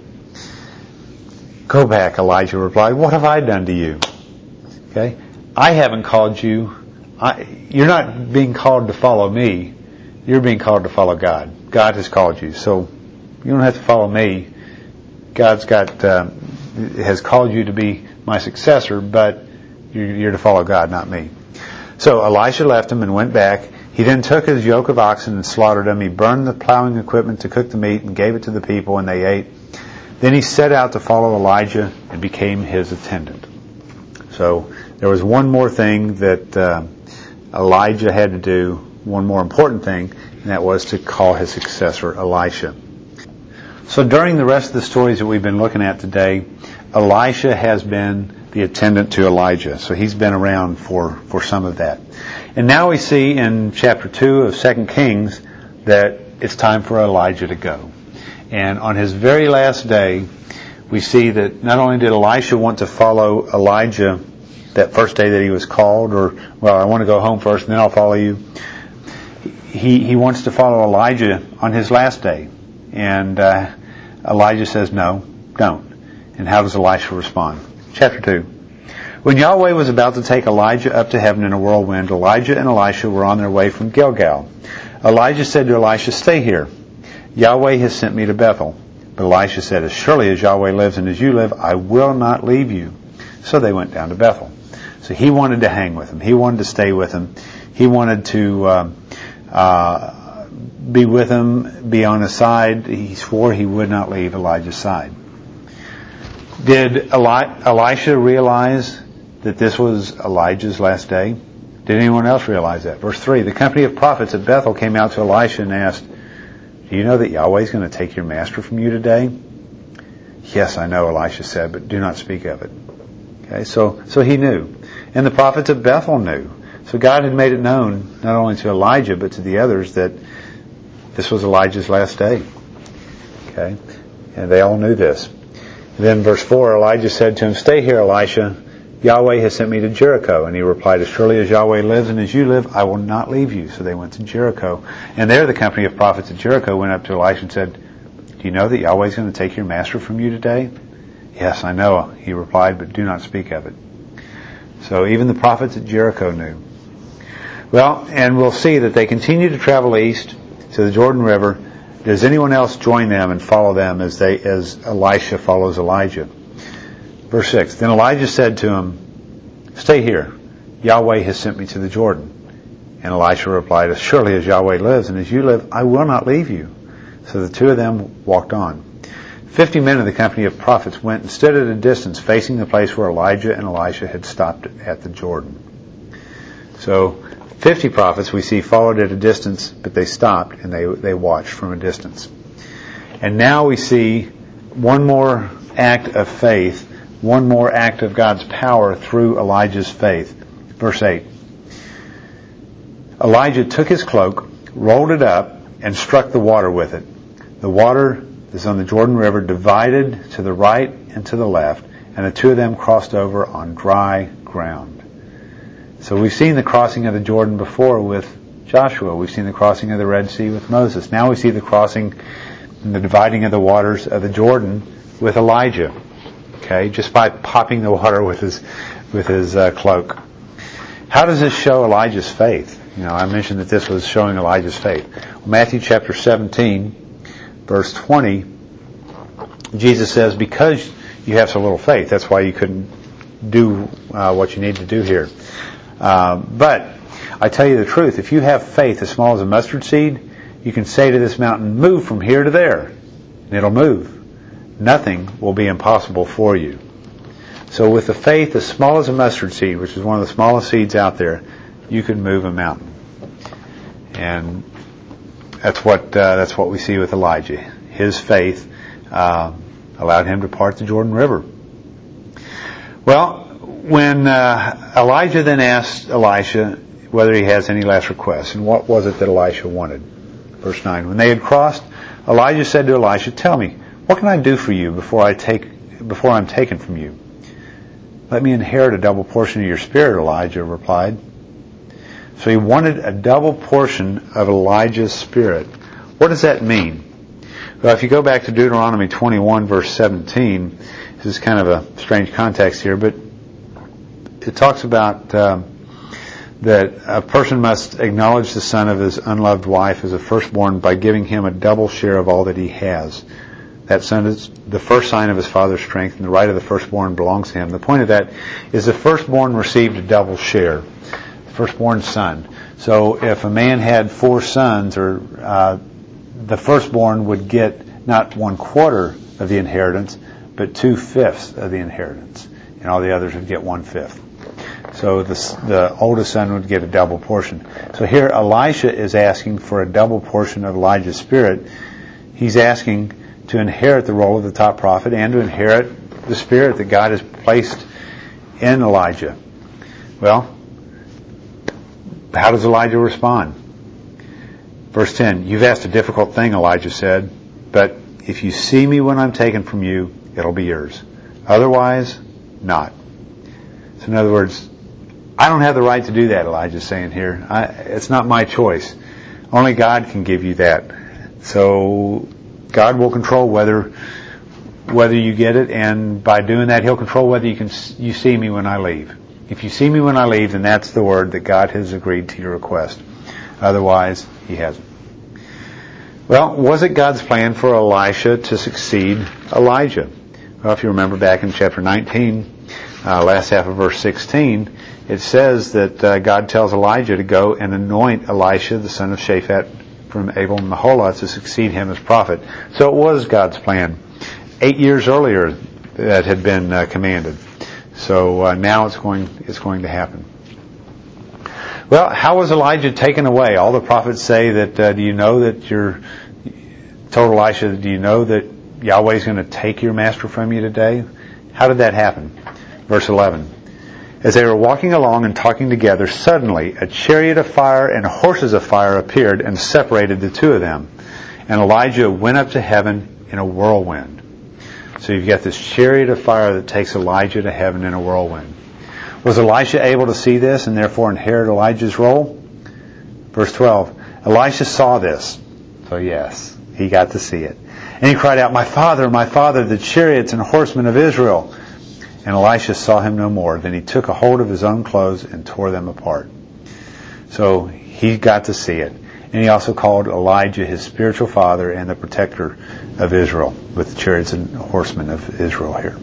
Go back, Elijah replied. What have I done to you? Okay, I haven't called you. I, you're not being called to follow me. You're being called to follow God. God has called you, so you don't have to follow me. God's got uh, has called you to be my successor, but you're, you're to follow God, not me. So Elisha left him and went back. He then took his yoke of oxen and slaughtered them. He burned the plowing equipment to cook the meat and gave it to the people, and they ate. Then he set out to follow Elijah and became his attendant. So there was one more thing that uh, Elijah had to do, one more important thing, and that was to call his successor Elisha. So during the rest of the stories that we've been looking at today, Elisha has been the attendant to Elijah. So he's been around for, for some of that. And now we see in chapter two of Second Kings that it's time for Elijah to go. And on his very last day, we see that not only did Elisha want to follow Elijah that first day that he was called, or, well, I want to go home first and then I'll follow you. He, he wants to follow Elijah on his last day. And uh, Elijah says, no, don't. And how does Elisha respond? Chapter two. When Yahweh was about to take Elijah up to heaven in a whirlwind, Elijah and Elisha were on their way from Gilgal. Elijah said to Elisha, stay here. Yahweh has sent me to Bethel. But Elisha said, as surely as Yahweh lives and as you live, I will not leave you. So they went down to Bethel. So he wanted to hang with him. He wanted to stay with him. He wanted to uh, uh, be with him, be on his side. He swore he would not leave Elijah's side. Did Eli- Elisha realize that this was Elijah's last day? Did anyone else realize that? Verse three, the company of prophets at Bethel came out to Elisha and asked, do you know that Yahweh is going to take your master from you today? Yes, I know, Elisha said, but do not speak of it. Okay, so, so he knew. And the prophets of Bethel knew. So God had made it known, not only to Elijah, but to the others, that this was Elijah's last day. Okay, and they all knew this. And then verse four, Elijah said to him, stay here, Elisha. Yahweh has sent me to Jericho. And he replied, as surely as Yahweh lives and as you live, I will not leave you. So they went to Jericho. And there the company of prophets at Jericho went up to Elisha and said, do you know that Yahweh is going to take your master from you today? Yes, I know, he replied, but do not speak of it. So even the prophets at Jericho knew. Well, and we'll see that they continue to travel east to the Jordan River. Does anyone else join them and follow them as they as Elisha follows Elijah? Verse six, then Elijah said to him, stay here. Yahweh has sent me to the Jordan. And Elisha replied, as surely as Yahweh lives and as you live, I will not leave you. So the two of them walked on. Fifty men of the company of prophets went and stood at a distance facing the place where Elijah and Elisha had stopped at the Jordan. So fifty prophets we see followed at a distance, but they stopped and they, they watched from a distance. And now we see one more act of faith, one more act of God's power through Elijah's faith. Verse eight. Elijah took his cloak, rolled it up, and struck the water with it. The water that is on the Jordan River divided to the right and to the left, and the two of them crossed over on dry ground. So we've seen the crossing of the Jordan before with Joshua. We've seen the crossing of the Red Sea with Moses. Now we see the crossing and the dividing of the waters of the Jordan with Elijah. Okay, just by popping the water with his with his uh, cloak. How does this show Elijah's faith? You know, I mentioned that this was showing Elijah's faith. Well, Matthew chapter seventeen, verse twenty, Jesus says, because you have so little faith, that's why you couldn't do uh, what you need to do here. Um, but I tell you the truth, if you have faith as small as a mustard seed, you can say to this mountain, move from here to there, and it'll move. Nothing will be impossible for you. So with the faith as small as a mustard seed, which is one of the smallest seeds out there, you can move a mountain. And that's what uh, that's what we see with Elijah. His faith uh, allowed him to part the Jordan River. Well, when uh, Elijah then asked Elisha whether he has any last requests, and what was it that Elisha wanted? Verse nine. When they had crossed, Elijah said to Elisha, tell me, what can I do for you before I take before I'm taken from you? Let me inherit a double portion of your spirit, Elijah replied. So he wanted a double portion of Elijah's spirit. What does that mean? Well, if you go back to Deuteronomy twenty-one, verse seventeen, this is kind of a strange context here, but it talks about um, that a person must acknowledge the son of his unloved wife as a firstborn by giving him a double share of all that he has. That son is the first sign of his father's strength, and the right of the firstborn belongs to him. The point of that is the firstborn received a double share. Firstborn son. So if a man had four sons, or uh, the firstborn would get not one quarter of the inheritance, but two fifths of the inheritance, and all the others would get one fifth. So the, the oldest son would get a double portion. So here Elisha is asking for a double portion of Elijah's spirit. He's asking to inherit the role of the top prophet and to inherit the spirit that God has placed in Elijah. Well, how does Elijah respond? Verse ten, you've asked a difficult thing, Elijah said, but if you see me when I'm taken from you, it'll be yours. Otherwise, not. So in other words, I don't have the right to do that, Elijah's saying here. I, it's not my choice. Only God can give you that. So God will control whether whether you get it, and by doing that, He'll control whether you can you see me when I leave. If you see me when I leave, then that's the word that God has agreed to your request. Otherwise, He hasn't. Well, was it God's plan for Elisha to succeed Elijah? Well, if you remember back in chapter nineteen, uh, last half of verse sixteen, it says that uh, God tells Elijah to go and anoint Elisha, the son of Shaphat, from Abel Meholah, to succeed him as prophet. So it was God's plan. Eight years earlier, that had been uh, commanded. So uh, now it's going it's going to happen. Well, how was Elijah taken away? All the prophets say that, uh, do you know that you're, told Elisha, do you know that Yahweh's going to take your master from you today? How did that happen? Verse eleven. As they were walking along and talking together, suddenly a chariot of fire and horses of fire appeared and separated the two of them. And Elijah went up to heaven in a whirlwind. So you've got this chariot of fire that takes Elijah to heaven in a whirlwind. Was Elisha able to see this and therefore inherit Elijah's role? Verse twelve. Elisha saw this. So yes, he got to see it. And he cried out, "My father, my father, the chariots and horsemen of Israel." And Elisha saw him no more. Then he took a hold of his own clothes and tore them apart. So he got to see it. And he also called Elijah his spiritual father and the protector of Israel, with the chariots and horsemen of Israel here.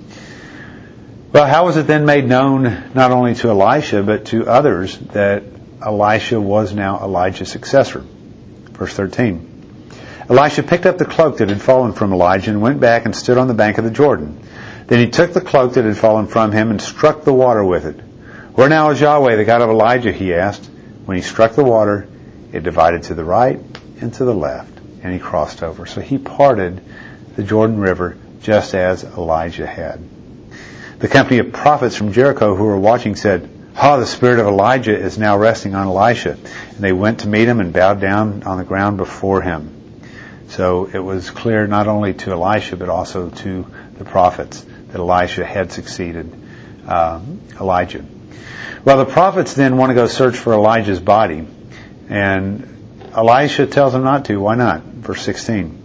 Well, how was it then made known not only to Elisha but to others that Elisha was now Elijah's successor? Verse thirteen. Elisha picked up the cloak that had fallen from Elijah and went back and stood on the bank of the Jordan. Then he took the cloak that had fallen from him and struck the water with it. "Where now is Yahweh, the God of Elijah?" he asked. When he struck the water, it divided to the right and to the left, and he crossed over. So he parted the Jordan River just as Elijah had. The company of prophets from Jericho who were watching said, "Ah, the spirit of Elijah is now resting on Elisha." And they went to meet him and bowed down on the ground before him. So it was clear not only to Elisha but also to the prophets that Elisha had succeeded um, Elijah. Well, the prophets then want to go search for Elijah's body. And Elisha tells them not to. Why not? Verse sixteen.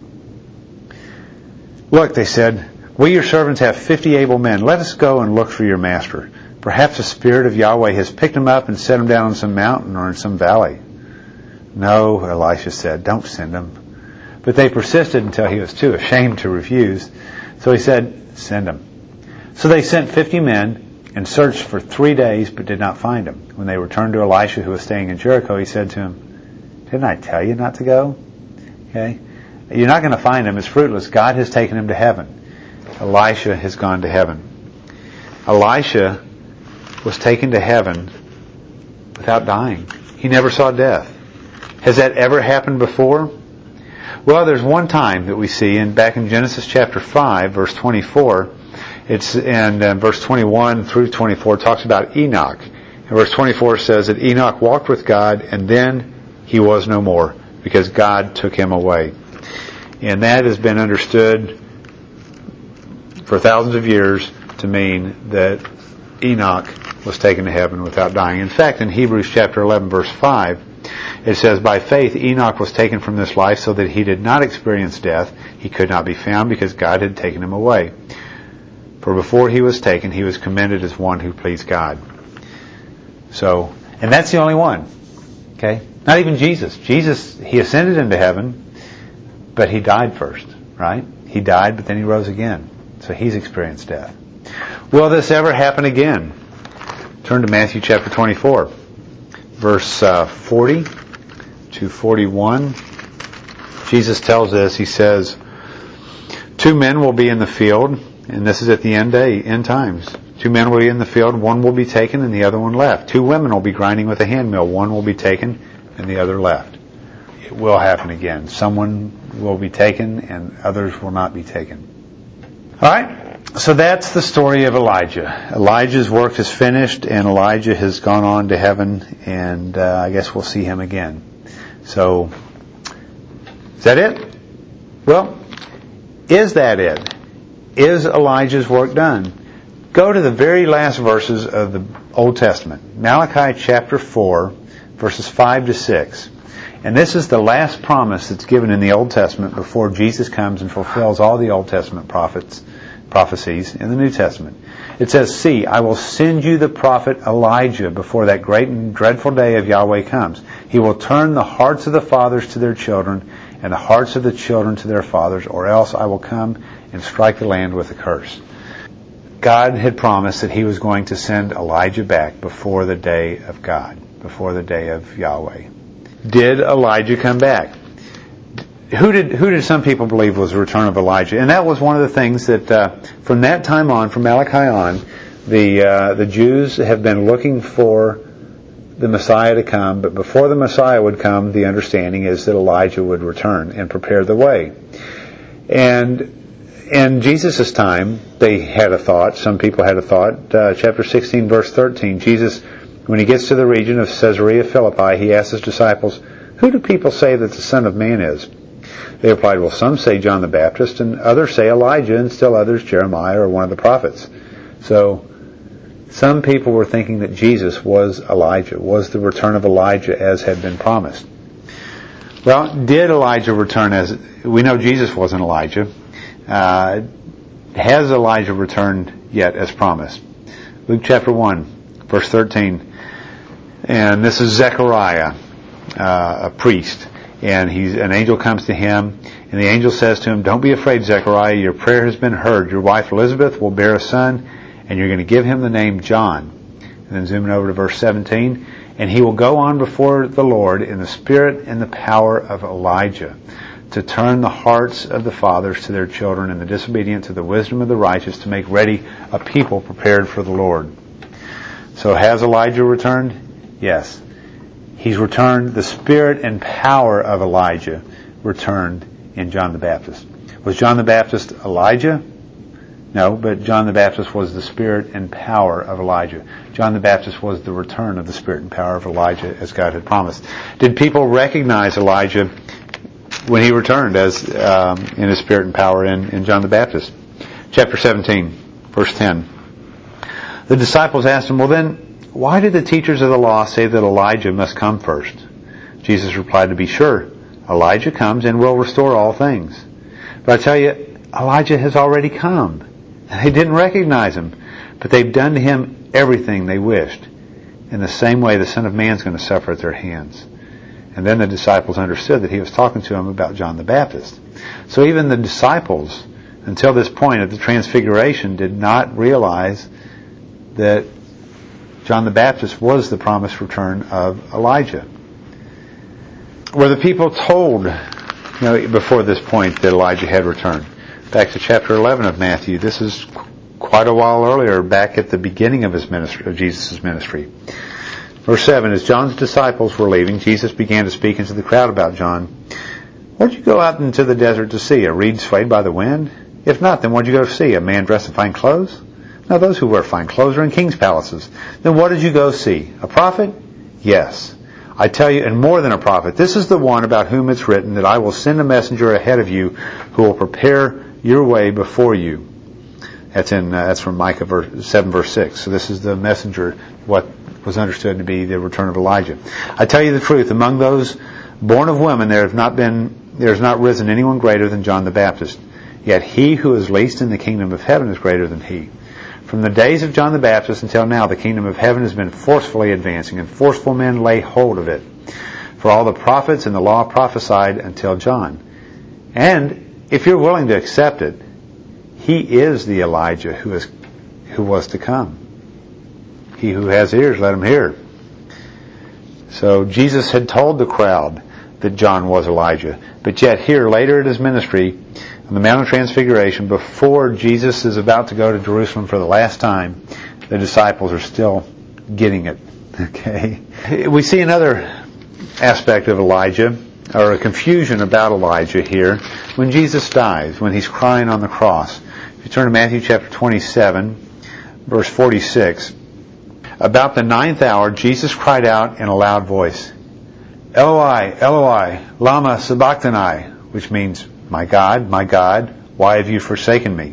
"Look," they said, "we your servants have fifty able men. Let us go and look for your master. Perhaps the Spirit of Yahweh has picked him up and set him down on some mountain or in some valley." "No," Elisha said, "don't send him." But they persisted until he was too ashamed to refuse. So he said, "Send him." So they sent fifty men and searched for three days but did not find him. When they returned to Elisha, who was staying in Jericho, he said to him, "Didn't I tell you not to go? Okay, you're not going to find him. It's fruitless. God has taken him to heaven." Elisha has gone to heaven. Elisha was taken to heaven without dying. He never saw death. Has that ever happened before? Well, there's one time that we see, and back in Genesis chapter five, verse twenty-four, it's and uh, verse twenty-one through twenty-four talks about Enoch. And verse twenty-four says that Enoch walked with God, and then he was no more, because God took him away. And that has been understood for thousands of years to mean that Enoch was taken to heaven without dying. In fact, in Hebrews chapter eleven, verse five, it says, "By faith Enoch was taken from this life so that he did not experience death. He could not be found because God had taken him away. For before he was taken, he was commended as one who pleased God." So, and that's the only one. Okay? Not even Jesus. Jesus, he ascended into heaven, but he died first, right? He died, but then he rose again. So he's experienced death. Will this ever happen again? Turn to Matthew chapter twenty-four, verse uh, forty to forty-one. Jesus tells us, he says, "Two men will be in the field," and this is at the end day, end times. "Two men will be in the field, one will be taken and the other one left. Two women will be grinding with a handmill, one will be taken and the other left." It will happen again. Someone will be taken and others will not be taken. All right, so that's the story of Elijah. Elijah's work is finished and Elijah has gone on to heaven, and uh, I guess we'll see him again. So, is that it? Well, is that it? Is Elijah's work done? Go to the very last verses of the Old Testament. Malachi chapter four, verses five to six. And this is the last promise that's given in the Old Testament before Jesus comes and fulfills all the Old Testament prophets, prophecies in the New Testament. It says, "See, I will send you the prophet Elijah before that great and dreadful day of Yahweh comes. He will turn the hearts of the fathers to their children and the hearts of the children to their fathers, or else I will come and strike the land with a curse." God had promised that he was going to send Elijah back before the day of God, before the day of Yahweh. Did Elijah come back? Who did who did some people believe was the return of Elijah? And that was one of the things that uh, from that time on, from Malachi on, the uh, the Jews have been looking for the Messiah to come, but before the Messiah would come, the understanding is that Elijah would return and prepare the way. And in Jesus' time, they had a thought. Some people had a thought. Uh, chapter sixteen, verse thirteen. Jesus, when he gets to the region of Caesarea Philippi, he asks his disciples, "Who do people say that the Son of Man is?" They replied, "Well, some say John the Baptist, and others say Elijah, and still others Jeremiah or one of the prophets." So, some people were thinking that Jesus was Elijah, was the return of Elijah as had been promised. Well, did Elijah return as... We know Jesus wasn't Elijah. Uh, has Elijah returned yet as promised? Luke chapter one, verse thirteen. And this is Zechariah, uh, a priest. And he's, an angel comes to him, and the angel says to him, "Don't be afraid, Zechariah. Your prayer has been heard. Your wife Elizabeth will bear a son, and you're going to give him the name John." And then zooming over to verse seventeen. "And he will go on before the Lord in the spirit and the power of Elijah, to turn the hearts of the fathers to their children and the disobedient to the wisdom of the righteous, to make ready a people prepared for the Lord." So has Elijah returned? Yes. He's returned. The spirit and power of Elijah returned in John the Baptist. Was John the Baptist Elijah? No, but John the Baptist was the spirit and power of Elijah. John the Baptist was the return of the spirit and power of Elijah as God had promised. Did people recognize Elijah when he returned as um, in his spirit and power in, in John the Baptist? Chapter seventeen, verse ten. The disciples asked him, "Well then, why did the teachers of the law say that Elijah must come first?" Jesus replied, "To be sure, Elijah comes and will restore all things. But I tell you, Elijah has already come. They didn't recognize him, but they've done to him everything they wished. In the same way, the Son of Man is going to suffer at their hands." And then the disciples understood that he was talking to them about John the Baptist. So even the disciples, until this point of the Transfiguration, did not realize that John the Baptist was the promised return of Elijah. Were the people told, you know, before this point that Elijah had returned? Back to chapter eleven of Matthew. This is quite a while earlier, back at the beginning of his ministry, of Jesus' ministry. Verse seven, as John's disciples were leaving, Jesus began to speak into the crowd about John. "What did you go out into the desert to see? A reed swayed by the wind? If not, then what did you go to see? A man dressed in fine clothes? No, those who wear fine clothes are in king's palaces. Then what did you go see? A prophet? Yes. I tell you, and more than a prophet, this is the one about whom it's written that I will send a messenger ahead of you who will prepare your way before you." That's in uh, that's from Micah verse, seven verse six. So this is the messenger, what was understood to be the return of Elijah. "I tell you the truth, among those born of women there have not been there has not risen anyone greater than John the Baptist. Yet he who is least in the kingdom of heaven is greater than he. From the days of John the Baptist until now, the kingdom of heaven has been forcefully advancing, and forceful men lay hold of it. For all the prophets and the law prophesied until John. And if you're willing to accept it, he is the Elijah who is who was to come. He who has ears, let him hear." So Jesus had told the crowd that John was Elijah. But yet here, later in his ministry, on the Mount of Transfiguration, before Jesus is about to go to Jerusalem for the last time, the disciples are still getting it. Okay? We see another aspect of Elijah, or a confusion about Elijah here, when Jesus dies, when he's crying on the cross. If you turn to Matthew chapter twenty-seven, verse forty-six, "About the ninth hour, Jesus cried out in a loud voice, 'Eloi, Eloi, lama sabachthani,' which means, 'My God, my God, why have you forsaken me?'"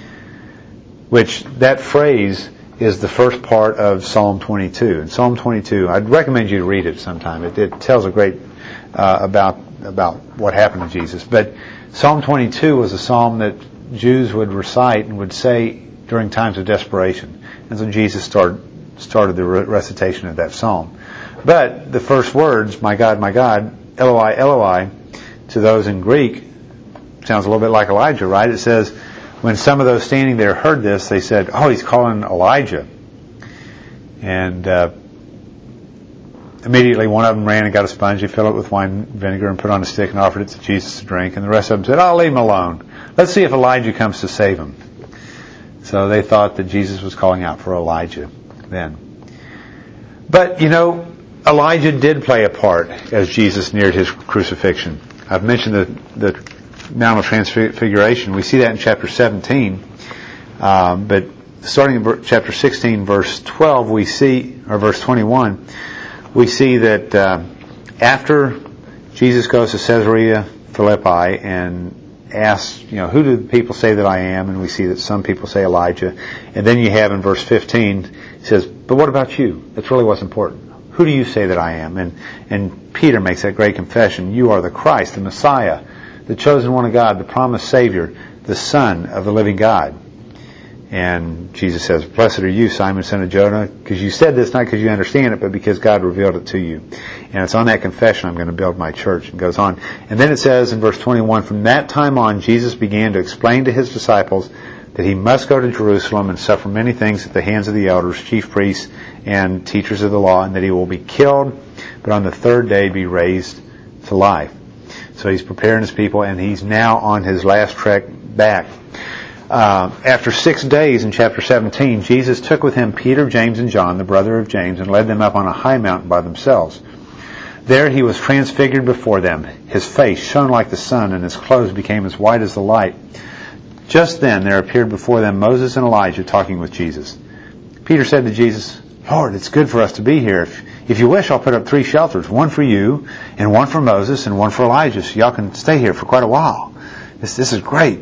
Which, that phrase is the first part of Psalm twenty-two. And Psalm twenty-two, I'd recommend you to read it sometime. It, it tells a great uh, about about what happened to Jesus. But Psalm twenty-two was a psalm that Jews would recite and would say during times of desperation. And so Jesus started started the recitation of that psalm. But the first words, "My God, my God, Eloi, Eloi," to those in Greek, sounds a little bit like Elijah, right? It says, when some of those standing there heard this, they said, "Oh, he's calling Elijah." And uh, immediately one of them ran and got a sponge, he filled it with wine vinegar and put on a stick and offered it to Jesus to drink. And the rest of them said, "Oh, leave him alone. Let's see if Elijah comes to save him." So they thought that Jesus was calling out for Elijah then. But, you know, Elijah did play a part as Jesus neared his crucifixion. I've mentioned the, the Mount of Transfiguration. We see that in chapter seventeen. Um, but starting in chapter sixteen, verse twelve, we see, or verse twenty-one, we see that uh, after Jesus goes to Caesarea Philippi and asks, you know, who do the people say that I am? And we see that some people say Elijah. And then you have in verse fifteen, it says, but what about you? That's really what's important. Who do you say that I am? And and Peter makes that great confession. You are the Christ, the Messiah, the chosen one of God, the promised Savior, the Son of the living God. And Jesus says, blessed are you, Simon, son of Jonah, because you said this not because you understand it, but because God revealed it to you. And it's on that confession I'm going to build my church. And goes on. And then it says in verse twenty-one, from that time on, Jesus began to explain to his disciples that he must go to Jerusalem and suffer many things at the hands of the elders, chief priests, and teachers of the law, and that he will be killed, but on the third day be raised to life. So he's preparing his people, and he's now on his last trek back. Uh, after six days in chapter seventeen, Jesus took with him Peter, James, and John, the brother of James, and led them up on a high mountain by themselves. There he was transfigured before them. His face shone like the sun, and his clothes became as white as the light. Just then there appeared before them Moses and Elijah talking with Jesus. Peter said to Jesus, Lord, it's good for us to be here. If, if you wish, I'll put up three shelters, one for you, and one for Moses, and one for Elijah, so y'all can stay here for quite a while. This, this is great.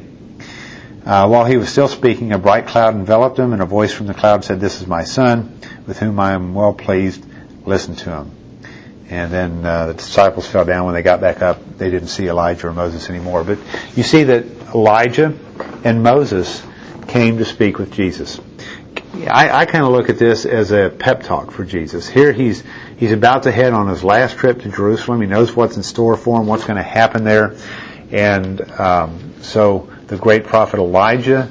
Uh, while he was still speaking, a bright cloud enveloped him, and a voice from the cloud said, this is my son, with whom I am well pleased. Listen to him. And then uh, the disciples fell down. When they got back up, they didn't see Elijah or Moses anymore. But you see that Elijah and Moses came to speak with Jesus. I, I kind of look at this as a pep talk for Jesus. Here he's he's about to head on his last trip to Jerusalem. He knows what's in store for him, what's going to happen there. And um, so the great prophet Elijah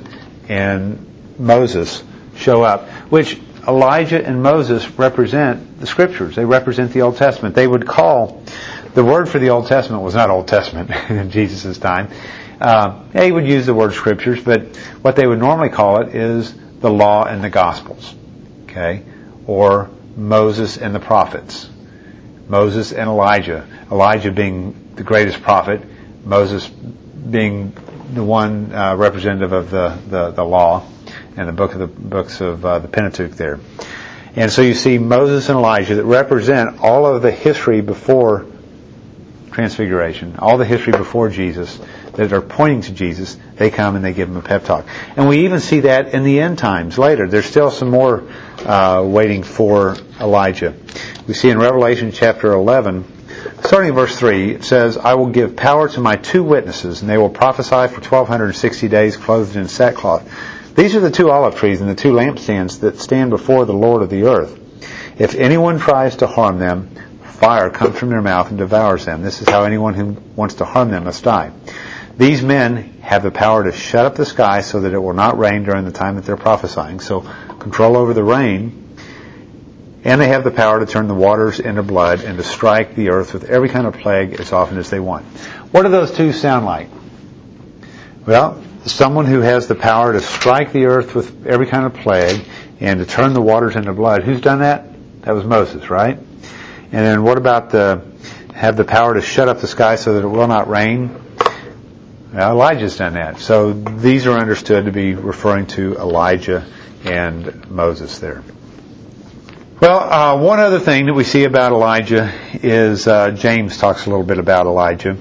and Moses show up, which Elijah and Moses represent the Scriptures. They represent the Old Testament. They would call, the word for the Old Testament was not Old Testament in Jesus' time. Uh, they would use the word Scriptures, but what they would normally call it is the Law and the Gospels, okay, or Moses and the prophets. Moses and Elijah. Elijah being the greatest prophet, Moses being the one uh, representative of the, the, the law and the book of the books of uh, the Pentateuch there. And so you see Moses and Elijah that represent all of the history before Transfiguration, all the history before Jesus that are pointing to Jesus. They come and they give him a pep talk. And we even see that in the end times later. There's still some more uh, waiting for Elijah. We see in Revelation chapter eleven, starting in verse three, it says, I will give power to my two witnesses, and they will prophesy for twelve sixty days clothed in sackcloth. These are the two olive trees and the two lampstands that stand before the Lord of the earth. If anyone tries to harm them, fire comes from their mouth and devours them. This is how anyone who wants to harm them must die. These men have the power to shut up the sky so that it will not rain during the time that they're prophesying. So control over the rain. And they have the power to turn the waters into blood and to strike the earth with every kind of plague as often as they want. What do those two sound like? Well, someone who has the power to strike the earth with every kind of plague and to turn the waters into blood. Who's done that? That was Moses, right? And then what about the have the power to shut up the sky so that it will not rain? Well, Elijah's done that. So these are understood to be referring to Elijah and Moses there. Well, uh, one other thing that we see about Elijah is uh, James talks a little bit about Elijah.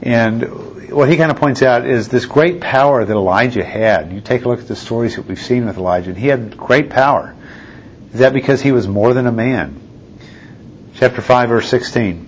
And what he kind of points out is this great power that Elijah had. You take a look at the stories that we've seen with Elijah, and he had great power. Is that because he was more than a man? Chapter five, verse sixteen.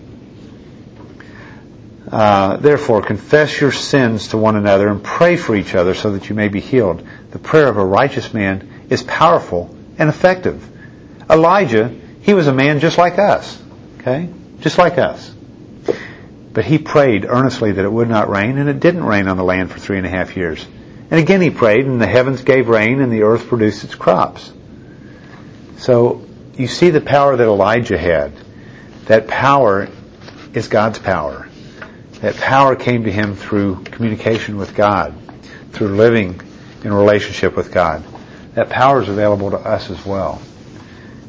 Uh, Therefore, confess your sins to one another and pray for each other so that you may be healed. The prayer of a righteous man is powerful and effective. Elijah, he was a man just like us. Okay? Just like us. But he prayed earnestly that it would not rain, and it didn't rain on the land for three and a half years. And again he prayed, and the heavens gave rain, and the earth produced its crops. So, you see the power that Elijah had. That power is God's power. That power came to him through communication with God, through living in relationship with God. That power is available to us as well.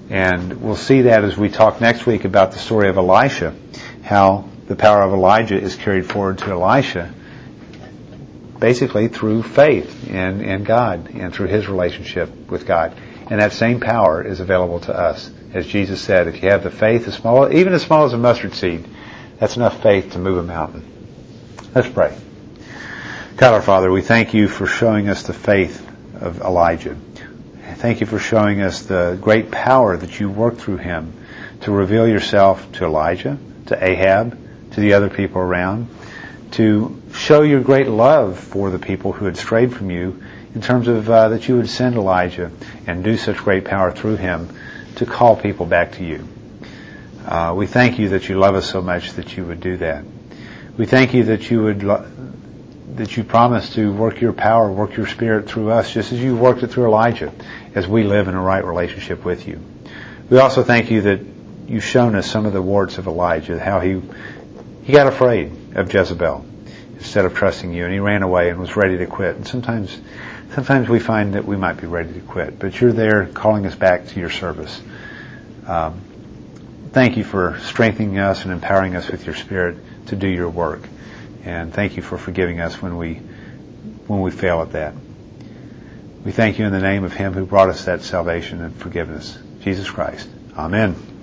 And we'll see that as we talk next week about the story of Elisha, how the power of Elijah is carried forward to Elisha, basically through faith in, in God and through his relationship with God. And that same power is available to us. As Jesus said, if you have the faith as small, even as small as a mustard seed, that's enough faith to move a mountain. Let's pray. God our Father, we thank you for showing us the faith of Elijah. Thank you for showing us the great power that you worked through him to reveal yourself to Elijah, to Ahab, to the other people around, to show your great love for the people who had strayed from you in terms of uh, that you would send Elijah and do such great power through him to call people back to you. Uh, we thank you that you love us so much that you would do that. We thank you that you would lo- that you promise to work your power, work your Spirit through us, just as you worked it through Elijah, as we live in a right relationship with you. We also thank you that you've shown us some of the warts of Elijah, how he he got afraid of Jezebel instead of trusting you, and he ran away and was ready to quit. And sometimes, sometimes we find that we might be ready to quit, but you're there calling us back to your service. Um, thank you for strengthening us and empowering us with your Spirit to do your work. And thank you for forgiving us when we when we fail at that. We thank you in the name of him who brought us that salvation and forgiveness, Jesus Christ. Amen.